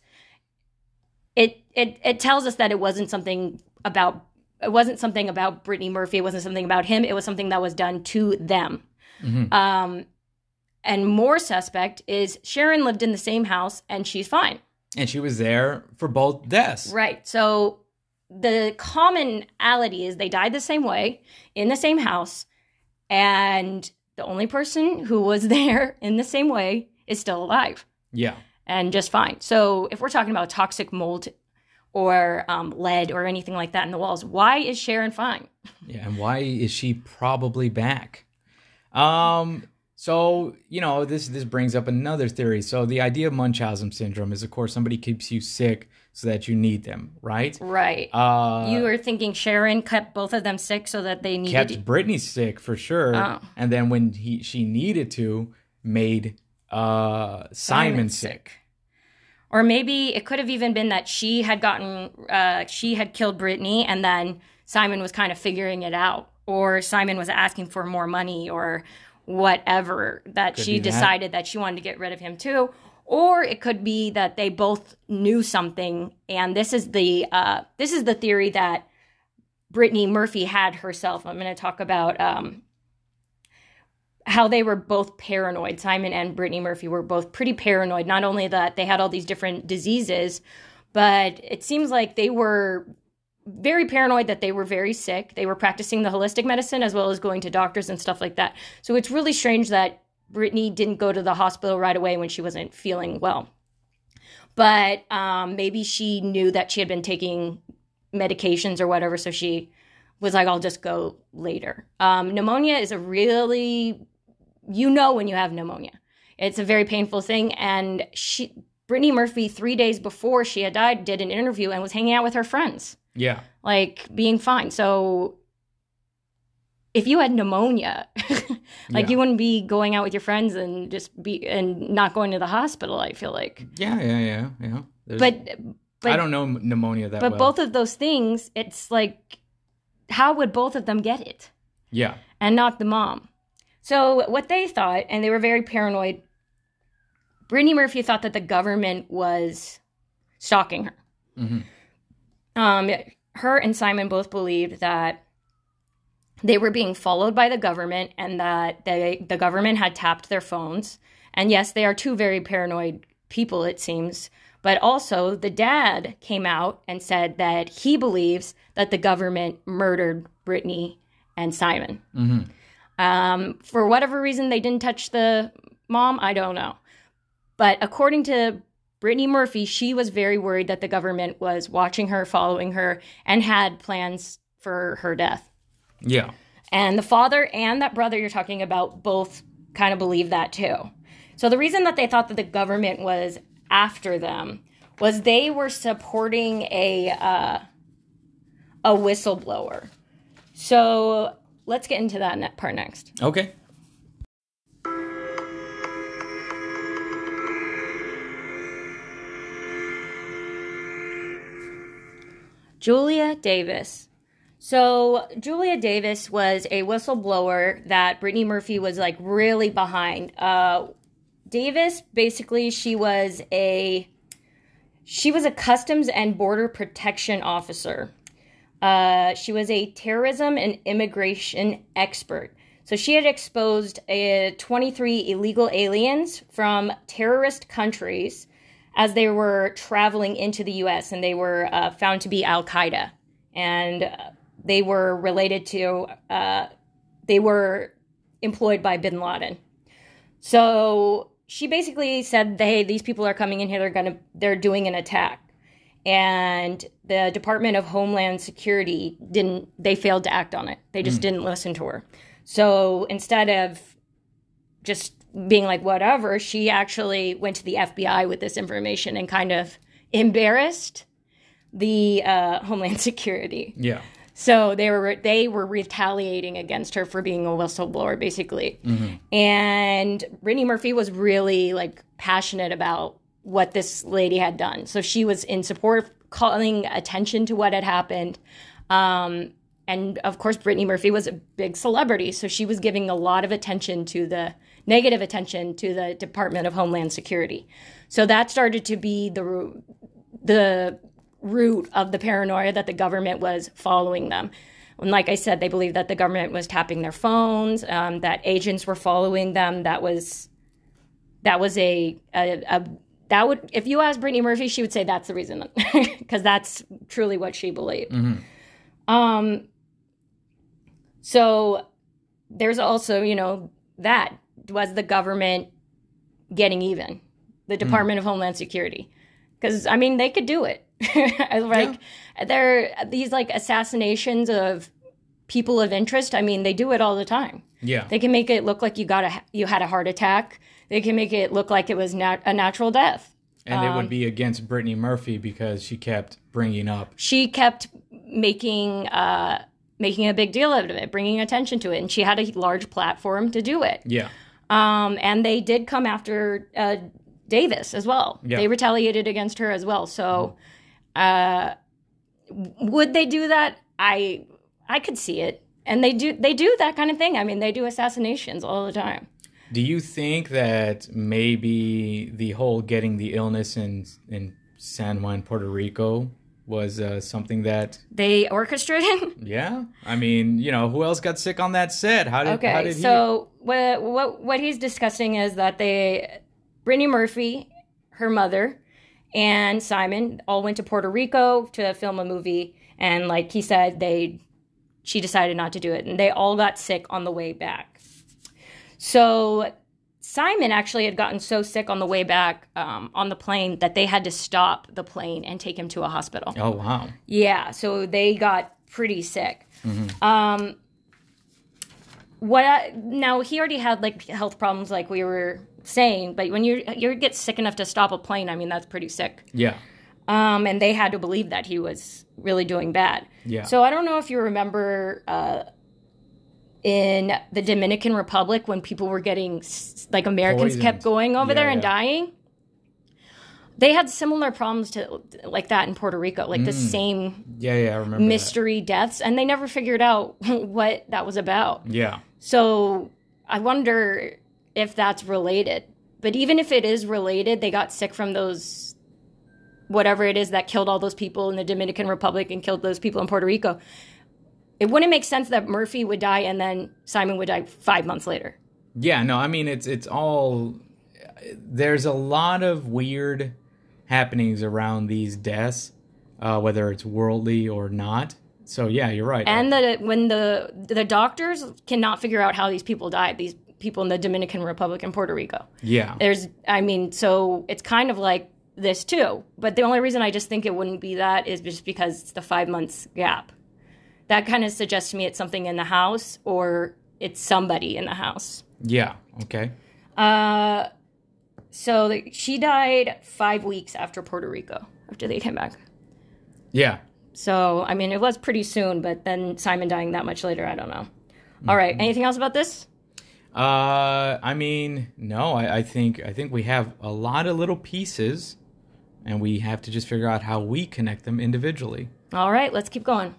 Speaker 1: it it it tells us that it wasn't something about it wasn't something about Brittany Murphy. It wasn't something about him. It was something that was done to them. Mm-hmm. Um. And more suspect is Sharon lived in the same house and she's fine.
Speaker 2: And she was there for both deaths.
Speaker 1: Right. So the commonality is they died the same way in the same house. And the only person who was there in the same way is still alive.
Speaker 2: Yeah.
Speaker 1: And just fine. So if we're talking about toxic mold or um, lead or anything like that in the walls, why is Sharon fine?
Speaker 2: Yeah. And why is she probably back? Um... So, you know, this this brings up another theory. So the idea of Munchausen syndrome is, of course, somebody keeps you sick so that you need them, right?
Speaker 1: Right.
Speaker 2: Uh,
Speaker 1: you were thinking Sharon kept both of them sick so that they needed...
Speaker 2: Kept Brittany sick, for sure. Oh. And then when he she needed to, made uh, Simon, Simon sick. sick.
Speaker 1: Or maybe it could have even been that she had gotten... Uh, she had killed Brittany and then Simon was kind of figuring it out. Or Simon was asking for more money or... whatever, that could she decided that. that she wanted to get rid of him too. Or it could be that they both knew something, and this is the uh, this is the theory that Brittany Murphy had herself. I'm going to talk about um, how they were both paranoid. Simon and Brittany Murphy were both pretty paranoid. Not only that they had all these different diseases, but it seems like they were very paranoid that they were very sick. They were practicing the holistic medicine as well as going to doctors and stuff like that. So it's really strange that Brittany didn't go to the hospital right away when she wasn't feeling well. But um, maybe she knew that she had been taking medications or whatever, so she was like, I'll just go later. Um, pneumonia is a really, you know when you have pneumonia. It's a very painful thing, and she Brittany Murphy, three days before she had died, did an interview and was hanging out with her friends.
Speaker 2: Yeah.
Speaker 1: Like, being fine. So, if you had pneumonia, like,
Speaker 2: yeah.
Speaker 1: you wouldn't be going out with your friends and just be, and not going to the hospital, I feel like.
Speaker 2: Yeah, yeah, yeah, yeah. There's,
Speaker 1: but, but...
Speaker 2: I don't know pneumonia that
Speaker 1: but
Speaker 2: well.
Speaker 1: But both of those things, it's like, how would both of them get it?
Speaker 2: Yeah.
Speaker 1: And not the mom. So, what they thought, and they were very paranoid, Brittany Murphy thought that the government was stalking her.
Speaker 2: Mm-hmm.
Speaker 1: Um, her and Simon both believed that they were being followed by the government and that they, the government had tapped their phones. And yes, they are two very paranoid people, it seems. But also, the dad came out and said that he believes that the government murdered Brittany and Simon.
Speaker 2: Mm-hmm.
Speaker 1: Um, for whatever reason, they didn't touch the mom. I don't know. But according to Brittany Murphy, she was very worried that the government was watching her, following her, and had plans for her death.
Speaker 2: Yeah.
Speaker 1: And the father and that brother you're talking about both kind of believe that too. So the reason that they thought that the government was after them was they were supporting a uh, a whistleblower. So let's get into that part next.
Speaker 2: Okay.
Speaker 1: Julia Davis. So Julia Davis was a whistleblower that Brittany Murphy was like really behind. Uh, Davis, basically, she was a she was a Customs and Border Protection officer. Uh, she was a terrorism and immigration expert. So she had exposed uh, twenty-three illegal aliens from terrorist countries as they were traveling into the U S, and they were uh, found to be Al-Qaeda. And uh, they were related to, uh, they were employed by bin Laden. So she basically said, hey, these people are coming in here, they're gonna, they're doing an attack. And the Department of Homeland Security didn't, they failed to act on it. They just mm. didn't listen to her. So instead of just being like, whatever, she actually went to the F B I with this information and kind of embarrassed the uh, Homeland Security.
Speaker 2: Yeah.
Speaker 1: So they were they were retaliating against her for being a whistleblower, basically. Mm-hmm. And Brittany Murphy was really like passionate about what this lady had done. So she was in support of calling attention to what had happened. Um, and of course, Brittany Murphy was a big celebrity. So she was giving a lot of attention to the negative attention to the Department of Homeland Security. So that started to be the the root of the paranoia that the government was following them. And like I said, they believed that the government was tapping their phones, um, that agents were following them. That was that was a, a, a that would, if you asked Brittany Murphy, she would say that's the reason, because that's truly what she believed. Mm-hmm. Um. So there's also, you know, that was the government getting even, the Department mm. of Homeland Security, because I mean they could do it. Like yeah. There are these like assassinations of people of interest. I mean, they do it all the time.
Speaker 2: Yeah,
Speaker 1: they can make it look like you got a you had a heart attack. They can make it look like it was nat- a natural death.
Speaker 2: And um, it would be against Brittany Murphy because she kept bringing up.
Speaker 1: She kept making uh, making a big deal out of it, bringing attention to it, and she had a large platform to do it.
Speaker 2: Yeah.
Speaker 1: Um, and they did come after uh, Davis as well.
Speaker 2: Yeah.
Speaker 1: They retaliated against her as well. So, uh, would they do that? I I could see it, and they do they do that kind of thing. I mean, they do assassinations all the time.
Speaker 2: Do you think that maybe the whole getting the illness in in San Juan, Puerto Rico, was uh, something that
Speaker 1: they orchestrated?
Speaker 2: Yeah, I mean, you know, who else got sick on that set? How did?
Speaker 1: Okay,
Speaker 2: how did he...
Speaker 1: so what what what he's discussing is that they, Brittany Murphy, her mother, and Simon all went to Puerto Rico to film a movie, and like he said, they she decided not to do it, and they all got sick on the way back. So Simon actually had gotten so sick on the way back um, on the plane that they had to stop the plane and take him to a hospital.
Speaker 2: Oh, wow.
Speaker 1: Yeah, so they got pretty sick. Mm-hmm. Um, what I, now he already had like health problems, like we were saying. But when you you get sick enough to stop a plane, I mean that's pretty sick.
Speaker 2: Yeah.
Speaker 1: Um, and they had to believe that he was really doing bad.
Speaker 2: Yeah.
Speaker 1: So I don't know if you remember uh, in the Dominican Republic when people were getting like Americans
Speaker 2: Poisoned.
Speaker 1: kept going over
Speaker 2: Yeah,
Speaker 1: there and
Speaker 2: yeah.
Speaker 1: dying. They had similar problems to like that in Puerto Rico, like the
Speaker 2: Mm.
Speaker 1: same
Speaker 2: Yeah, yeah, I remember
Speaker 1: mystery deaths, and they never figured out what that was about.
Speaker 2: that. Yeah.
Speaker 1: So I wonder if that's related. But even if it is related, they got sick from those, whatever it is that killed all those people in the Dominican Republic and killed those people in Puerto Rico. It wouldn't make sense that Murphy would die and then Simon would die five months later.
Speaker 2: Yeah, no, I mean, it's it's all... There's a lot of weird happenings around these deaths, uh, whether it's worldly or not. So, yeah, you're right.
Speaker 1: And the when the the doctors cannot figure out how these people died, these people in the Dominican Republic and Puerto Rico.
Speaker 2: Yeah.
Speaker 1: There's, I mean, so it's kind of like this too. But the only reason I just think it wouldn't be that is just because it's the five months gap. That kind of suggests to me it's something in the house or it's somebody in the house.
Speaker 2: Yeah, okay.
Speaker 1: Uh, so the, she died five weeks after Puerto Rico, after they came back.
Speaker 2: Yeah.
Speaker 1: So, I mean, it was pretty soon, but then Simon dying that much later, I don't know. Mm-hmm. All right, anything else about this?
Speaker 2: Uh, I mean, no, I, I think I think we have a lot of little pieces, and we have to just figure out how we connect them individually.
Speaker 1: All right, let's keep going.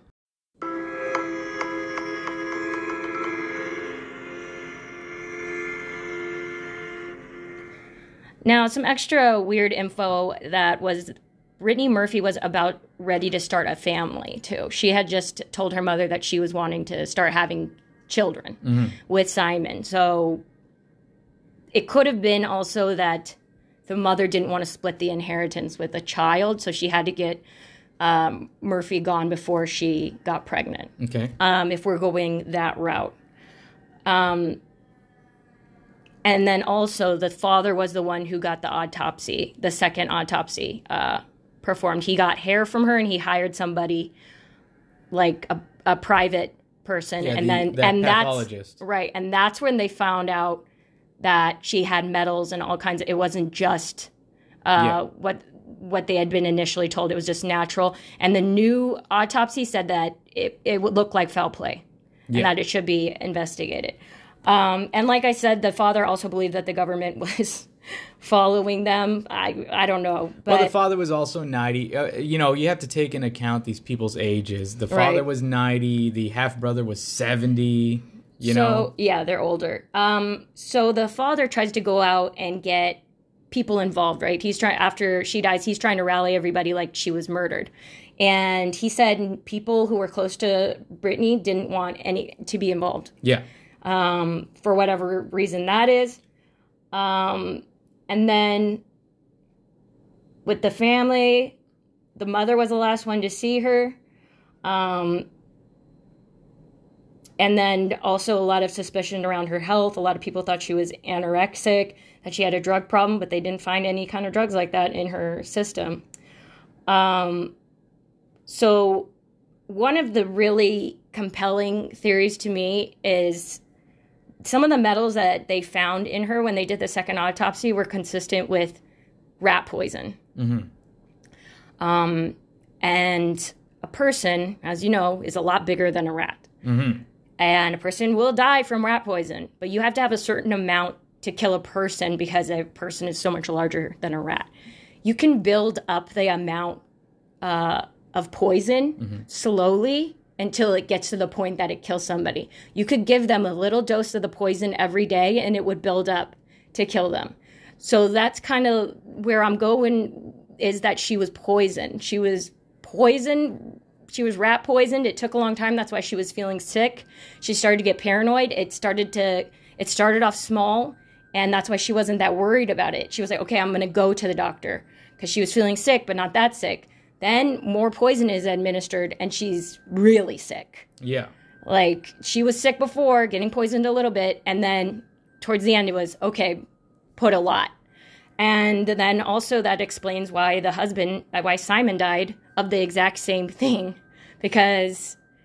Speaker 1: Now, some extra weird info that was Brittany Murphy was about ready to start a family, too. She had just told her mother that she was wanting to start having children mm-hmm. with Simon. So it could have been also that the mother didn't want to split the inheritance with a child, so she had to get um, Murphy gone before she got pregnant.
Speaker 2: Okay.
Speaker 1: Um, if we're going that route. Um, and then also the father was the one who got the autopsy, the second autopsy uh, performed. He got hair from her and he hired somebody like a, a private person.
Speaker 2: Yeah,
Speaker 1: and
Speaker 2: the,
Speaker 1: then
Speaker 2: that
Speaker 1: and
Speaker 2: pathologist.
Speaker 1: that's right. And that's when they found out that she had metals and all kinds of, it wasn't just uh,
Speaker 2: Yeah.
Speaker 1: what what they had been initially told. It was just natural. And the new autopsy said that it, it would look like foul play and
Speaker 2: Yeah.
Speaker 1: that it should be investigated. Um, and like I said, the father also believed that the government was following them. I I don't know. But
Speaker 2: Well, the father was also ninety. Uh, you know, you have to take into account these people's ages. The father
Speaker 1: Right.
Speaker 2: was ninety. The half-brother was seventy. You
Speaker 1: so,
Speaker 2: know?
Speaker 1: yeah, they're older. Um, so the father tries to go out and get people involved, right? He's trying, after she dies, he's trying to rally everybody like she was murdered. And he said people who were close to Brittany didn't want any to be involved.
Speaker 2: Yeah.
Speaker 1: Um, for whatever reason that is. Um, and then with the family, the mother was the last one to see her. Um, and then also a lot of suspicion around her health. A lot of people thought she was anorexic, that she had a drug problem, but they didn't find any kind of drugs like that in her system. Um, so one of the really compelling theories to me is some of the metals that they found in her when they did the second autopsy were consistent with rat poison.
Speaker 2: Mm-hmm.
Speaker 1: Um, and a person, as you know, is a lot bigger than a rat.
Speaker 2: Mm-hmm.
Speaker 1: And a person will die from rat poison, but you have to have a certain amount to kill a person because a person is so much larger than a rat. You can build up the amount uh, of poison mm-hmm. slowly until it gets to the point that it kills somebody. You could give them a little dose of the poison every day and it would build up to kill them. So that's kind of where I'm going, is that she was poisoned. She was poisoned. She was rat poisoned. It took a long time. That's why she was feeling sick. She started to get paranoid. It started to, it started off small, and that's why she wasn't that worried about it. She was like, okay, I'm going to go to the doctor, because she was feeling sick, but not that sick. Then more poison is administered, and she's really sick.
Speaker 2: Yeah.
Speaker 1: Like, she was sick before, getting poisoned a little bit, and then towards the end it was, okay, put a lot. And then also that explains why the husband, why Simon died of the exact same thing, because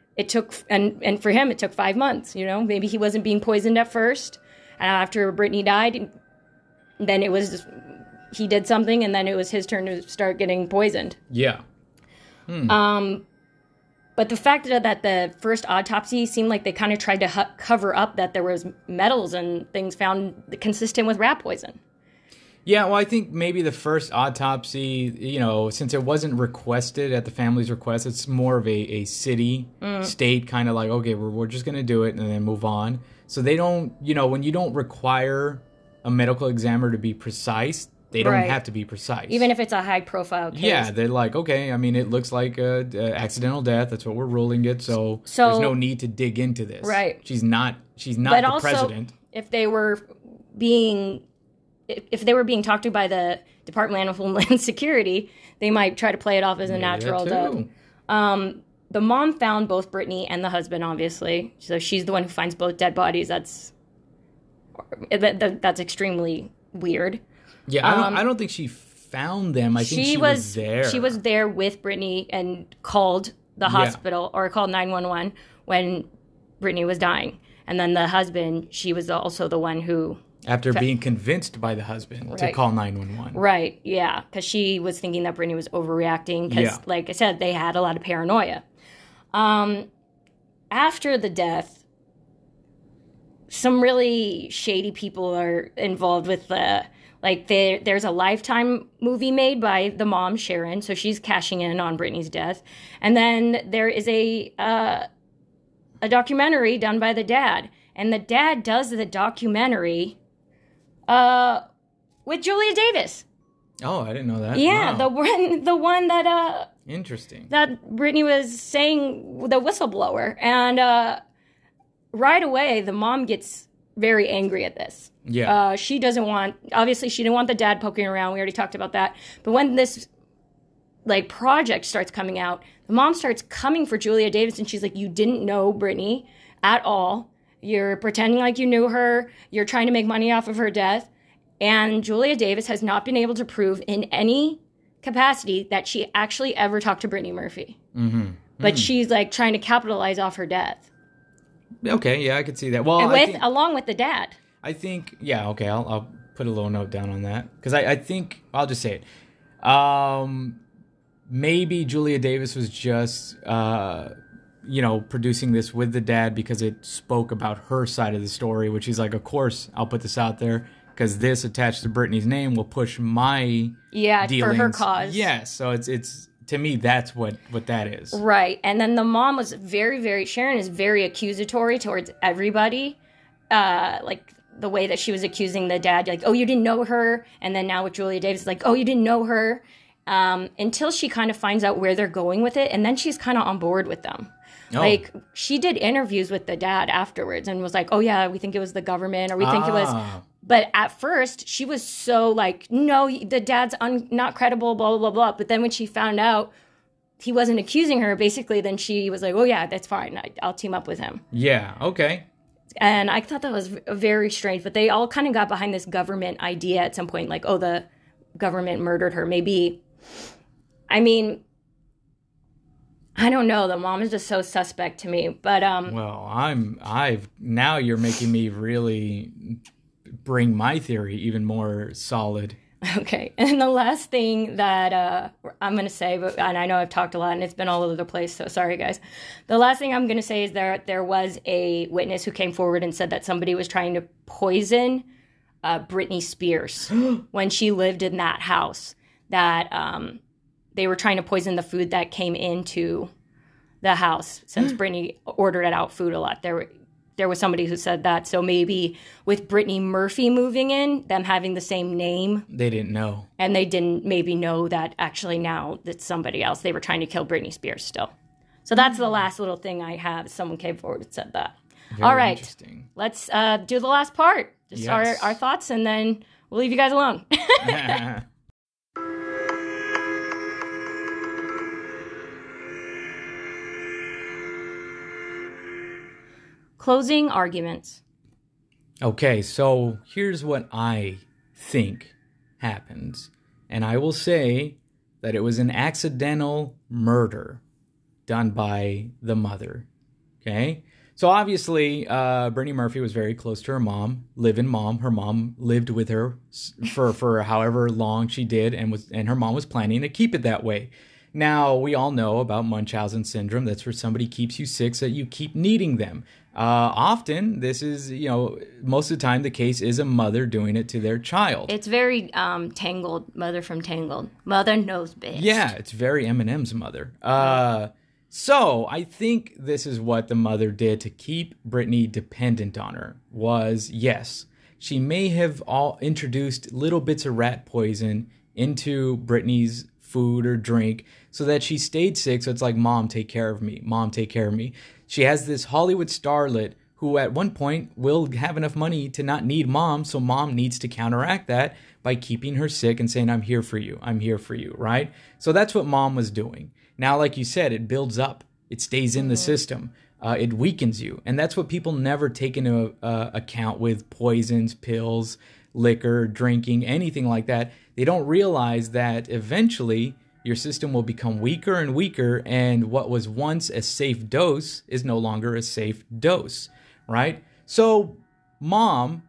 Speaker 1: it took, and, and for him, it took five months, you know? Maybe he wasn't being poisoned at first. And after Brittany died, then it was, he did something, and then it was his turn to start getting poisoned.
Speaker 2: Yeah. Hmm.
Speaker 1: Um, but the fact that the first autopsy seemed like they kind of tried to hu- cover up that there was metals and things found consistent with rat poison.
Speaker 2: Yeah, well, I think maybe the first autopsy, you know, since it wasn't requested at the family's request, it's more of a, a city, mm. state kind of like, okay, we're, we're just going to do it and then move on. So they don't, you know, when you don't require a medical examiner to be precise, they don't right. have to be precise.
Speaker 1: Even if it's a high-profile case.
Speaker 2: Yeah, they're like, okay, I mean, it looks like a, a accidental death. That's what we're ruling it. So,
Speaker 1: so
Speaker 2: there's no need to dig into this.
Speaker 1: Right.
Speaker 2: She's not. She's not
Speaker 1: but
Speaker 2: the
Speaker 1: also,
Speaker 2: president.
Speaker 1: If they were being, if they were being talked to by the Department of Homeland Security, they might try to play it off as a
Speaker 2: Maybe
Speaker 1: natural death. Um, the mom found both Brittany and the husband, obviously. So she's the one who finds both dead bodies. That's that, that, that's extremely weird.
Speaker 2: Yeah, I don't, um, I don't think she found them. I think she, she was, was there.
Speaker 1: She was there with Brittany and called the hospital yeah. or called nine one one when Brittany was dying. And then the husband, she was also the one who...
Speaker 2: After being convinced by the husband right. to call nine one one.
Speaker 1: Right, yeah. Because she was thinking that Brittany was overreacting. Because, yeah. like I said, they had a lot of paranoia. Um, after the death, some really shady people are involved with the... Like, there, there's a Lifetime movie made by the mom, Sharon, so she's cashing in on Brittany's death. And then there is a uh, a documentary done by the dad. And the dad does the documentary uh, with Julia Davis.
Speaker 2: Oh, I didn't know that.
Speaker 1: Yeah,
Speaker 2: wow.
Speaker 1: the one the one that... Uh,
Speaker 2: Interesting.
Speaker 1: That Brittany was saying, the whistleblower. And uh, right away, the mom gets very angry at this.
Speaker 2: Yeah.
Speaker 1: Uh, she doesn't want, obviously she didn't want the dad poking around. We already talked about that. But when this like project starts coming out, the mom starts coming for Julia Davis and she's like, you didn't know Brittany at all. You're pretending like you knew her. You're trying to make money off of her death. And Julia Davis has not been able to prove in any capacity that she actually ever talked to Brittany Murphy.
Speaker 2: Mm-hmm.
Speaker 1: But
Speaker 2: mm.
Speaker 1: she's like trying to capitalize off her death.
Speaker 2: Okay, yeah, I could see that. Well,
Speaker 1: and with,
Speaker 2: I think,
Speaker 1: along with the dad.
Speaker 2: I think, yeah, okay, I'll, I'll put a little note down on that. Because I, I think, I'll just say it. Um, maybe Julia Davis was just, uh, you know, producing this with the dad because it spoke about her side of the story, which is like, of course, I'll put this out there. Because this attached to Brittany's name will push my
Speaker 1: yeah
Speaker 2: dealings.
Speaker 1: For her cause.
Speaker 2: Yes, so it's it's to me that's what, what that is.
Speaker 1: Right, and then the mom was very very Sharon is very accusatory towards everybody, uh, like the way that she was accusing the dad, like oh you didn't know her, and then now with Julia Davis, like oh you didn't know her, um, until she kind of finds out where they're going with it, and then she's kind of on board with them. Oh. Like, she did interviews with the dad afterwards and was like, oh, yeah, we think it was the government or we think ah. it was... But at first, she was so like, no, the dad's un- not credible, blah, blah, blah, blah. But then when she found out he wasn't accusing her, basically, then she was like, oh, yeah, that's fine. I- I'll team up with him.
Speaker 2: Yeah, okay.
Speaker 1: And I thought that was very strange. But they all kind of got behind this government idea at some point. Like, oh, the government murdered her. Maybe... I mean... I don't know. The mom is just so suspect to me. But um
Speaker 2: well, I'm I've now you're making me really bring my theory even more solid.
Speaker 1: Okay. And the last thing that uh I'm going to say, but and I know I've talked a lot and it's been all over the place, so sorry guys. The last thing I'm going to say is there there was a witness who came forward and said that somebody was trying to poison uh Britney Spears when she lived in that house. That um they were trying to poison the food that came into the house since Brittany ordered it out food a lot. There, were, there was somebody who said that. So maybe with Brittany Murphy moving in, them having the same name.
Speaker 2: They didn't know.
Speaker 1: And they didn't maybe know that actually now that's somebody else. They were trying to kill Britney Spears still. So that's the last little thing I have. Someone came forward and said that.
Speaker 2: Very
Speaker 1: All right.
Speaker 2: Interesting.
Speaker 1: Let's uh, do the last part. Just
Speaker 2: yes.
Speaker 1: our, our thoughts, and then we'll leave you guys alone. Closing arguments.
Speaker 2: Okay, so here's what I think happens. And I will say that it was an accidental murder done by the mother. Okay. So obviously, uh, Brittany Murphy was very close to her mom, live-in mom. Her mom lived with her for, for however long she did, and was and her mom was planning to keep it that way. Now, we all know about Munchausen syndrome. That's where somebody keeps you sick so that you keep needing them. Uh, often, this is, you know, most of the time the case is a mother doing it to their child.
Speaker 1: It's very um, Tangled, Mother from Tangled. Mother knows best.
Speaker 2: Yeah, it's very Eminem's mother. Uh, so, I think this is what the mother did to keep Brittany dependent on her, was, yes, she may have all introduced little bits of rat poison into Brittany's food or drink so that she stayed sick. So it's like, Mom, take care of me. Mom, take care of me. She has this Hollywood starlet who at one point will have enough money to not need Mom. So Mom needs to counteract that by keeping her sick and saying, I'm here for you. I'm here for you. Right. So that's what Mom was doing. Now, like you said, it builds up. It stays in the system. Uh, it weakens you. And that's what people never take into uh, account with poisons, pills, liquor, drinking, anything like that. They don't realize that eventually your system will become weaker and weaker, and what was once a safe dose is no longer a safe dose, right? So Mom,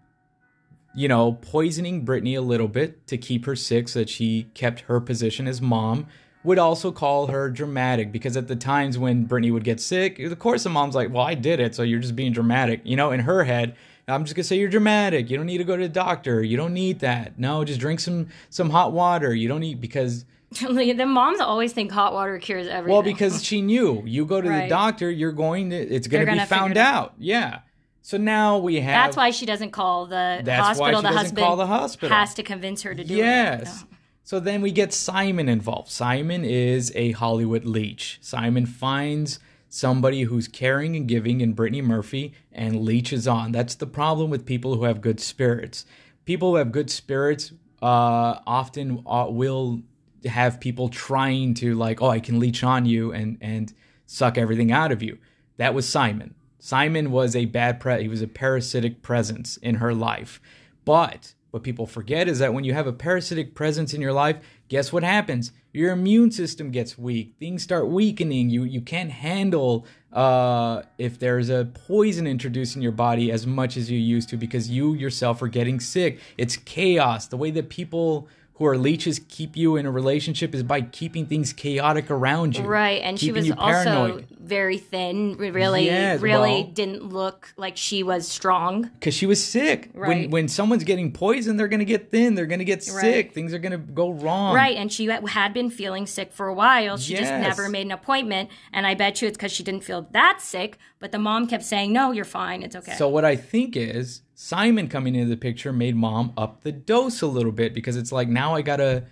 Speaker 2: you know, poisoning Brittany a little bit to keep her sick so that she kept her position as mom, would also call her dramatic, because at the times when Brittany would get sick, of course the mom's like, well, I did it, so you're just being dramatic. You know, in her head, I'm just going to say you're dramatic. You don't need to go to the doctor. You don't need that. No, just drink some some hot water. You don't need, because...
Speaker 1: The moms always think hot water cures everything.
Speaker 2: Well, because she knew. You go to
Speaker 1: right.
Speaker 2: the doctor, you're going to... It's going to be found
Speaker 1: out.
Speaker 2: out. Yeah. So now we have...
Speaker 1: That's why she doesn't call the
Speaker 2: that's
Speaker 1: hospital.
Speaker 2: Why she
Speaker 1: the
Speaker 2: doesn't
Speaker 1: husband
Speaker 2: call the hospital.
Speaker 1: Has to convince her to do
Speaker 2: yes.
Speaker 1: it. Yes.
Speaker 2: So then we get Simon involved. Simon is a Hollywood leech. Simon finds somebody who's caring and giving in Brittany Murphy and leeches on. That's the problem with people who have good spirits. People who have good spirits uh, often uh, will have people trying to, like, oh, I can leech on you and, and suck everything out of you. That was Simon. Simon was a bad pre- he was a parasitic presence in her life. But what people forget is that when you have a parasitic presence in your life, guess what happens? Your immune system gets weak. Things start weakening. You you can't handle uh, if there's a poison introduced in your body as much as you used to, because you yourself are getting sick. It's chaos. The way that people who are leeches keep you in a relationship is by keeping things chaotic around you.
Speaker 1: Right, and she was also very thin, really,
Speaker 2: yeah,
Speaker 1: really
Speaker 2: well,
Speaker 1: didn't look like she was strong.
Speaker 2: Because she was sick.
Speaker 1: Right.
Speaker 2: When when someone's getting poisoned, they're going to get thin. They're going to get
Speaker 1: right.
Speaker 2: sick. Things are going to go wrong.
Speaker 1: Right, and she had been feeling sick for a while. She
Speaker 2: yes.
Speaker 1: just never made an appointment, and I bet you it's because she didn't feel that sick, but the mom kept saying, no, you're fine, it's okay.
Speaker 2: So what I think is Simon coming into the picture made Mom up the dose a little bit, because it's like, now I got to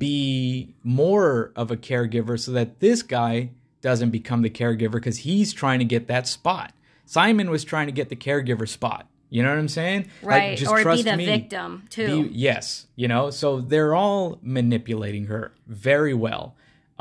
Speaker 2: be more of a caregiver so that this guy doesn't become the caregiver, because he's trying to get that spot. Simon was trying to get the caregiver spot. You know what I'm saying?
Speaker 1: Right,
Speaker 2: like, just
Speaker 1: or
Speaker 2: trust
Speaker 1: be the
Speaker 2: me.
Speaker 1: victim, too.
Speaker 2: Be, yes, you know, so they're all manipulating her very well.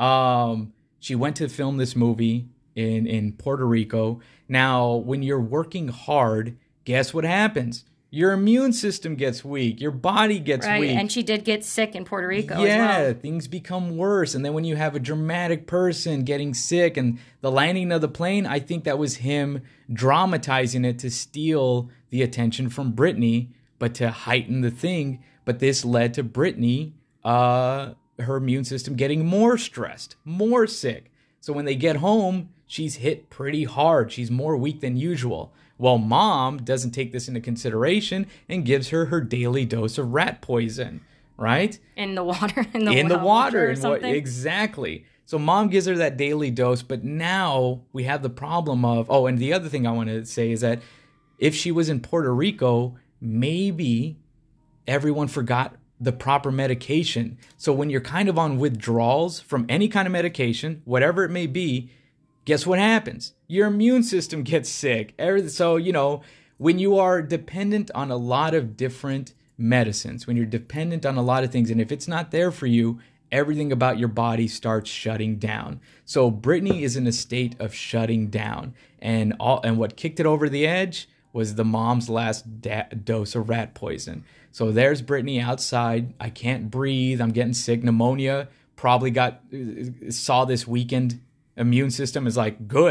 Speaker 2: Um, she went to film this movie in, in Puerto Rico. Now, when you're working hard, guess what happens? Your immune system gets weak. Your body gets
Speaker 1: right,
Speaker 2: weak.
Speaker 1: And she did get sick in Puerto Rico
Speaker 2: yeah,
Speaker 1: as well.
Speaker 2: Things become worse. And then when you have a dramatic person getting sick and the landing of the plane, I think that was him dramatizing it to steal the attention from Brittany, but to heighten the thing. But this led to Brittany, uh, her immune system getting more stressed, more sick. So when they get home, she's hit pretty hard. She's more weak than usual. Well, Mom doesn't take this into consideration and gives her her daily dose of rat poison, right?
Speaker 1: In the water. In the,
Speaker 2: in the water.
Speaker 1: or
Speaker 2: In
Speaker 1: something.
Speaker 2: What, exactly. So Mom gives her that daily dose, but now we have the problem of, oh, and the other thing I want to say is that if she was in Puerto Rico, maybe everyone forgot the proper medication. So when you're kind of on withdrawals from any kind of medication, whatever it may be, guess what happens? Your immune system gets sick. So, you know, when you are dependent on a lot of different medicines, when you're dependent on a lot of things, and if it's not there for you, everything about your body starts shutting down. So Brittany is in a state of shutting down. And all, and what kicked it over the edge was the mom's last da- dose of rat poison. So there's Brittany outside. I can't breathe. I'm getting sick. Pneumonia. Probably got, saw this weakened immune system is like, good,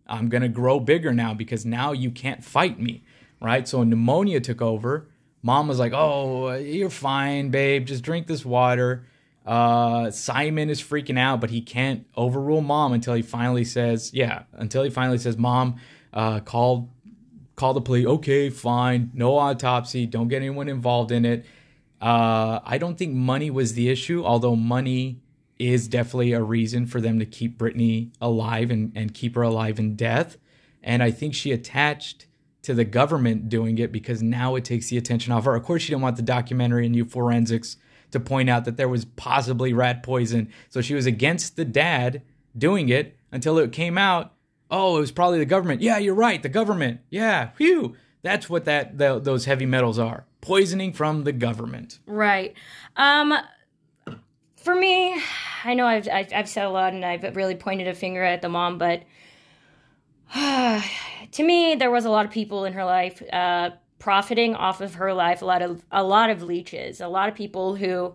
Speaker 2: I'm going to grow bigger now because now you can't fight me, right? So when pneumonia took over, mom was like, oh, you're fine, babe. Just drink this water. Uh, Simon is freaking out, but he can't overrule mom until he finally says, yeah, until he finally says, mom, uh, call, call the police. Okay, fine. No autopsy. Don't get anyone involved in it. Uh, I don't think money was the issue, although money is definitely a reason for them to keep Brittany alive and, and keep her alive in death. And I think she attached to the government doing it because now it takes the attention off her. Of course, she didn't want the documentary and new forensics to point out that there was possibly rat poison. So she was against the dad doing it until it came out. Oh, it was probably the government. Yeah, you're right. The government. Yeah. Phew. That's what that the, those heavy metals are. Poisoning from the government.
Speaker 1: Right. Um, for me, I know I've, I've, I've said a lot and I've really pointed a finger at the mom, but uh, to me, there was a lot of people in her life uh, profiting off of her life, a lot of a lot of leeches, a lot of people who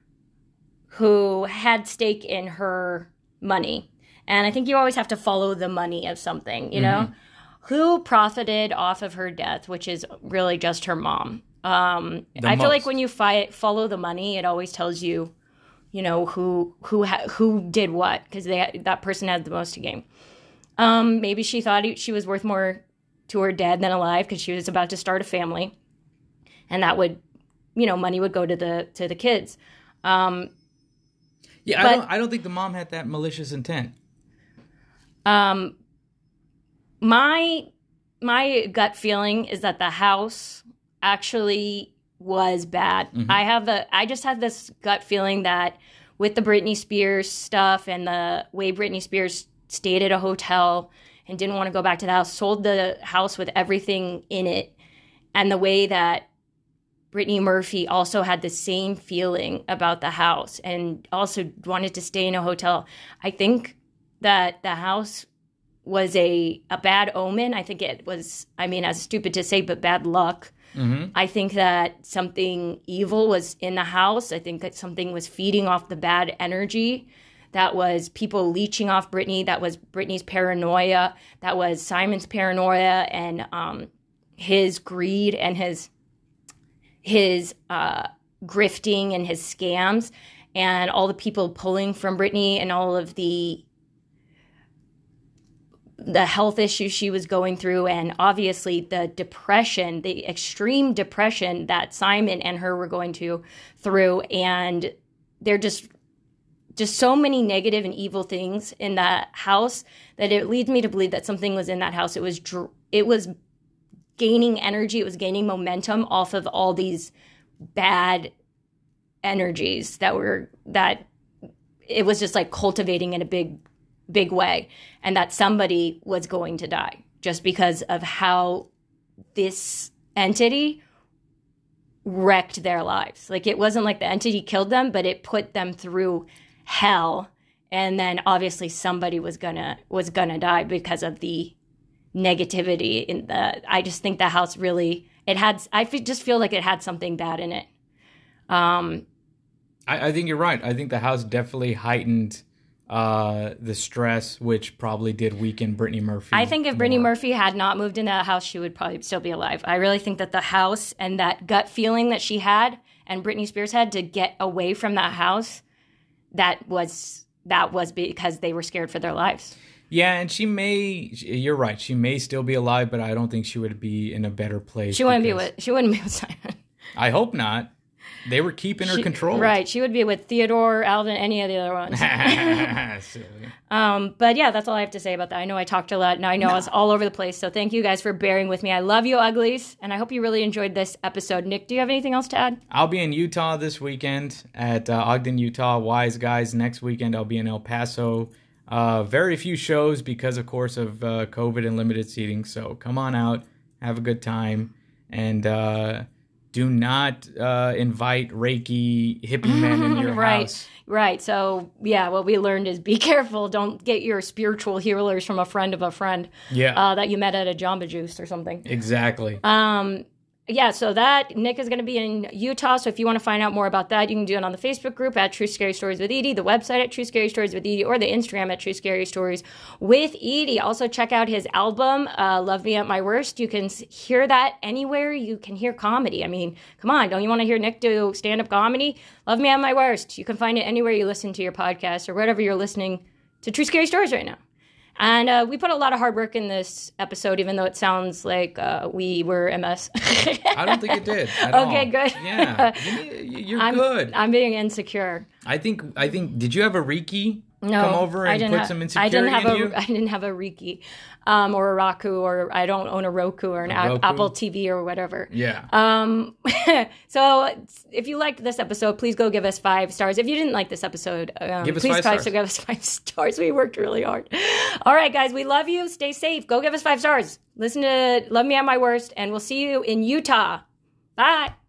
Speaker 1: who had stake in her money. And I think you always have to follow the money of something, you know? Mm-hmm. Who profited off of her death, which is really just her mom. Um, I most. feel like when you fi- follow the money, it always tells you, you know, who who ha- who did what, because that person had the most to gain. Um, maybe she thought he, she was worth more to her dead than alive because she was about to start a family, and that would, you know, money would go to the to the kids. Um,
Speaker 2: yeah,
Speaker 1: but,
Speaker 2: I don't. I don't think the mom had that malicious intent.
Speaker 1: Um, my my gut feeling is that the house actually was bad. Mm-hmm. I have the I just had this gut feeling that with the Britney Spears stuff and the way Britney Spears stayed at a hotel and didn't want to go back to the house, sold the house with everything in it, and the way that Brittany Murphy also had the same feeling about the house and also wanted to stay in a hotel. I think that the house was a, a bad omen. I think it was, I mean, as stupid to say, but bad luck. Mm-hmm. I think that something evil was in the house. I think that something was feeding off the bad energy. That was people leeching off Britney. That was Britney's paranoia. That was Simon's paranoia and um, his greed and his his uh, grifting and his scams and all the people pulling from Britney and all of the the health issues she was going through, and obviously the depression, the extreme depression that Simon and her were going to through. And they're just just so many negative and evil things in that house that it leads me to believe that something was in that house. It was it was gaining energy. It was gaining momentum off of all these bad energies that were that it was just like cultivating in a big big way, and that somebody was going to die just because of how this entity wrecked their lives. Like, it wasn't like the entity killed them, but it put them through hell, and then obviously somebody was gonna was gonna die because of the negativity in the I just think the house really it had I just feel like it had something bad in it. um
Speaker 2: I, I think you're right. I think the house definitely heightened Uh, the stress, which probably did weaken Brittany Murphy.
Speaker 1: I think if
Speaker 2: more.
Speaker 1: Brittany Murphy had not moved into that house, she would probably still be alive. I really think that the house and that gut feeling that she had and Britney Spears had to get away from that house, that was that was because they were scared for their lives.
Speaker 2: Yeah, and she may, you're right, she may still be alive, but I don't think she would be in a better place.
Speaker 1: She wouldn't be with, she wouldn't be with Simon.
Speaker 2: I hope not. They were keeping her
Speaker 1: she,
Speaker 2: controlled.
Speaker 1: Right. She would be with Theodore, Alvin, any of the other ones.
Speaker 2: Silly.
Speaker 1: Um, but yeah, that's all I have to say about that. I know I talked a lot, and I know no. I was all over the place. So thank you guys for bearing with me. I love you, uglies, and I hope you really enjoyed this episode. Nick, do you have anything else to add?
Speaker 2: I'll be in Utah this weekend at uh, Ogden, Utah. Wise Guys. Next weekend, I'll be in El Paso. Uh, very few shows because, of course, of uh, COVID and limited seating. So come on out, have a good time, and uh, do not uh, invite Reiki hippie men in your
Speaker 1: right,
Speaker 2: house.
Speaker 1: Right. So, yeah, what we learned is be careful. Don't get your spiritual healers from a friend of a friend
Speaker 2: yeah.
Speaker 1: uh, that you met at a Jamba Juice or something.
Speaker 2: Exactly.
Speaker 1: Um, Yeah, so that Nick is going to be in Utah. So if you want to find out more about that, you can do it on the Facebook group at True Scary Stories with Edie, the website at True Scary Stories with Edie, or the Instagram at True Scary Stories with Edie. Also check out his album, uh, Love Me at My Worst. You can hear that anywhere you can hear comedy. I mean, come on, don't you want to hear Nick do stand-up comedy? Love Me at My Worst. You can find it anywhere you listen to your podcast or wherever you're listening to True Scary Stories right now. And uh, we put a lot of hard work in this episode, even though it sounds like uh, we were a mess.
Speaker 2: I don't think it did at
Speaker 1: okay,
Speaker 2: all.
Speaker 1: good.
Speaker 2: Yeah, you're
Speaker 1: I'm,
Speaker 2: good.
Speaker 1: I'm being insecure.
Speaker 2: I think. I think. Did you have a Reiki
Speaker 1: no,
Speaker 2: come over and put
Speaker 1: ha-
Speaker 2: some insecurity
Speaker 1: I didn't have
Speaker 2: in
Speaker 1: a,
Speaker 2: you?
Speaker 1: I didn't have a Reiki, um, or a Roku, or I don't own a Roku or an
Speaker 2: A
Speaker 1: a-
Speaker 2: Roku?
Speaker 1: Apple T V or whatever.
Speaker 2: Yeah.
Speaker 1: Um. So if you liked this episode, please go give us five stars. If you didn't like this episode, um,
Speaker 2: Give us
Speaker 1: please
Speaker 2: five
Speaker 1: five,
Speaker 2: stars.
Speaker 1: so give us five stars. We worked really hard. All right, guys, we love you. Stay safe. Go give us five stars. Listen to Love Me at My Worst, and we'll see you in Utah. Bye.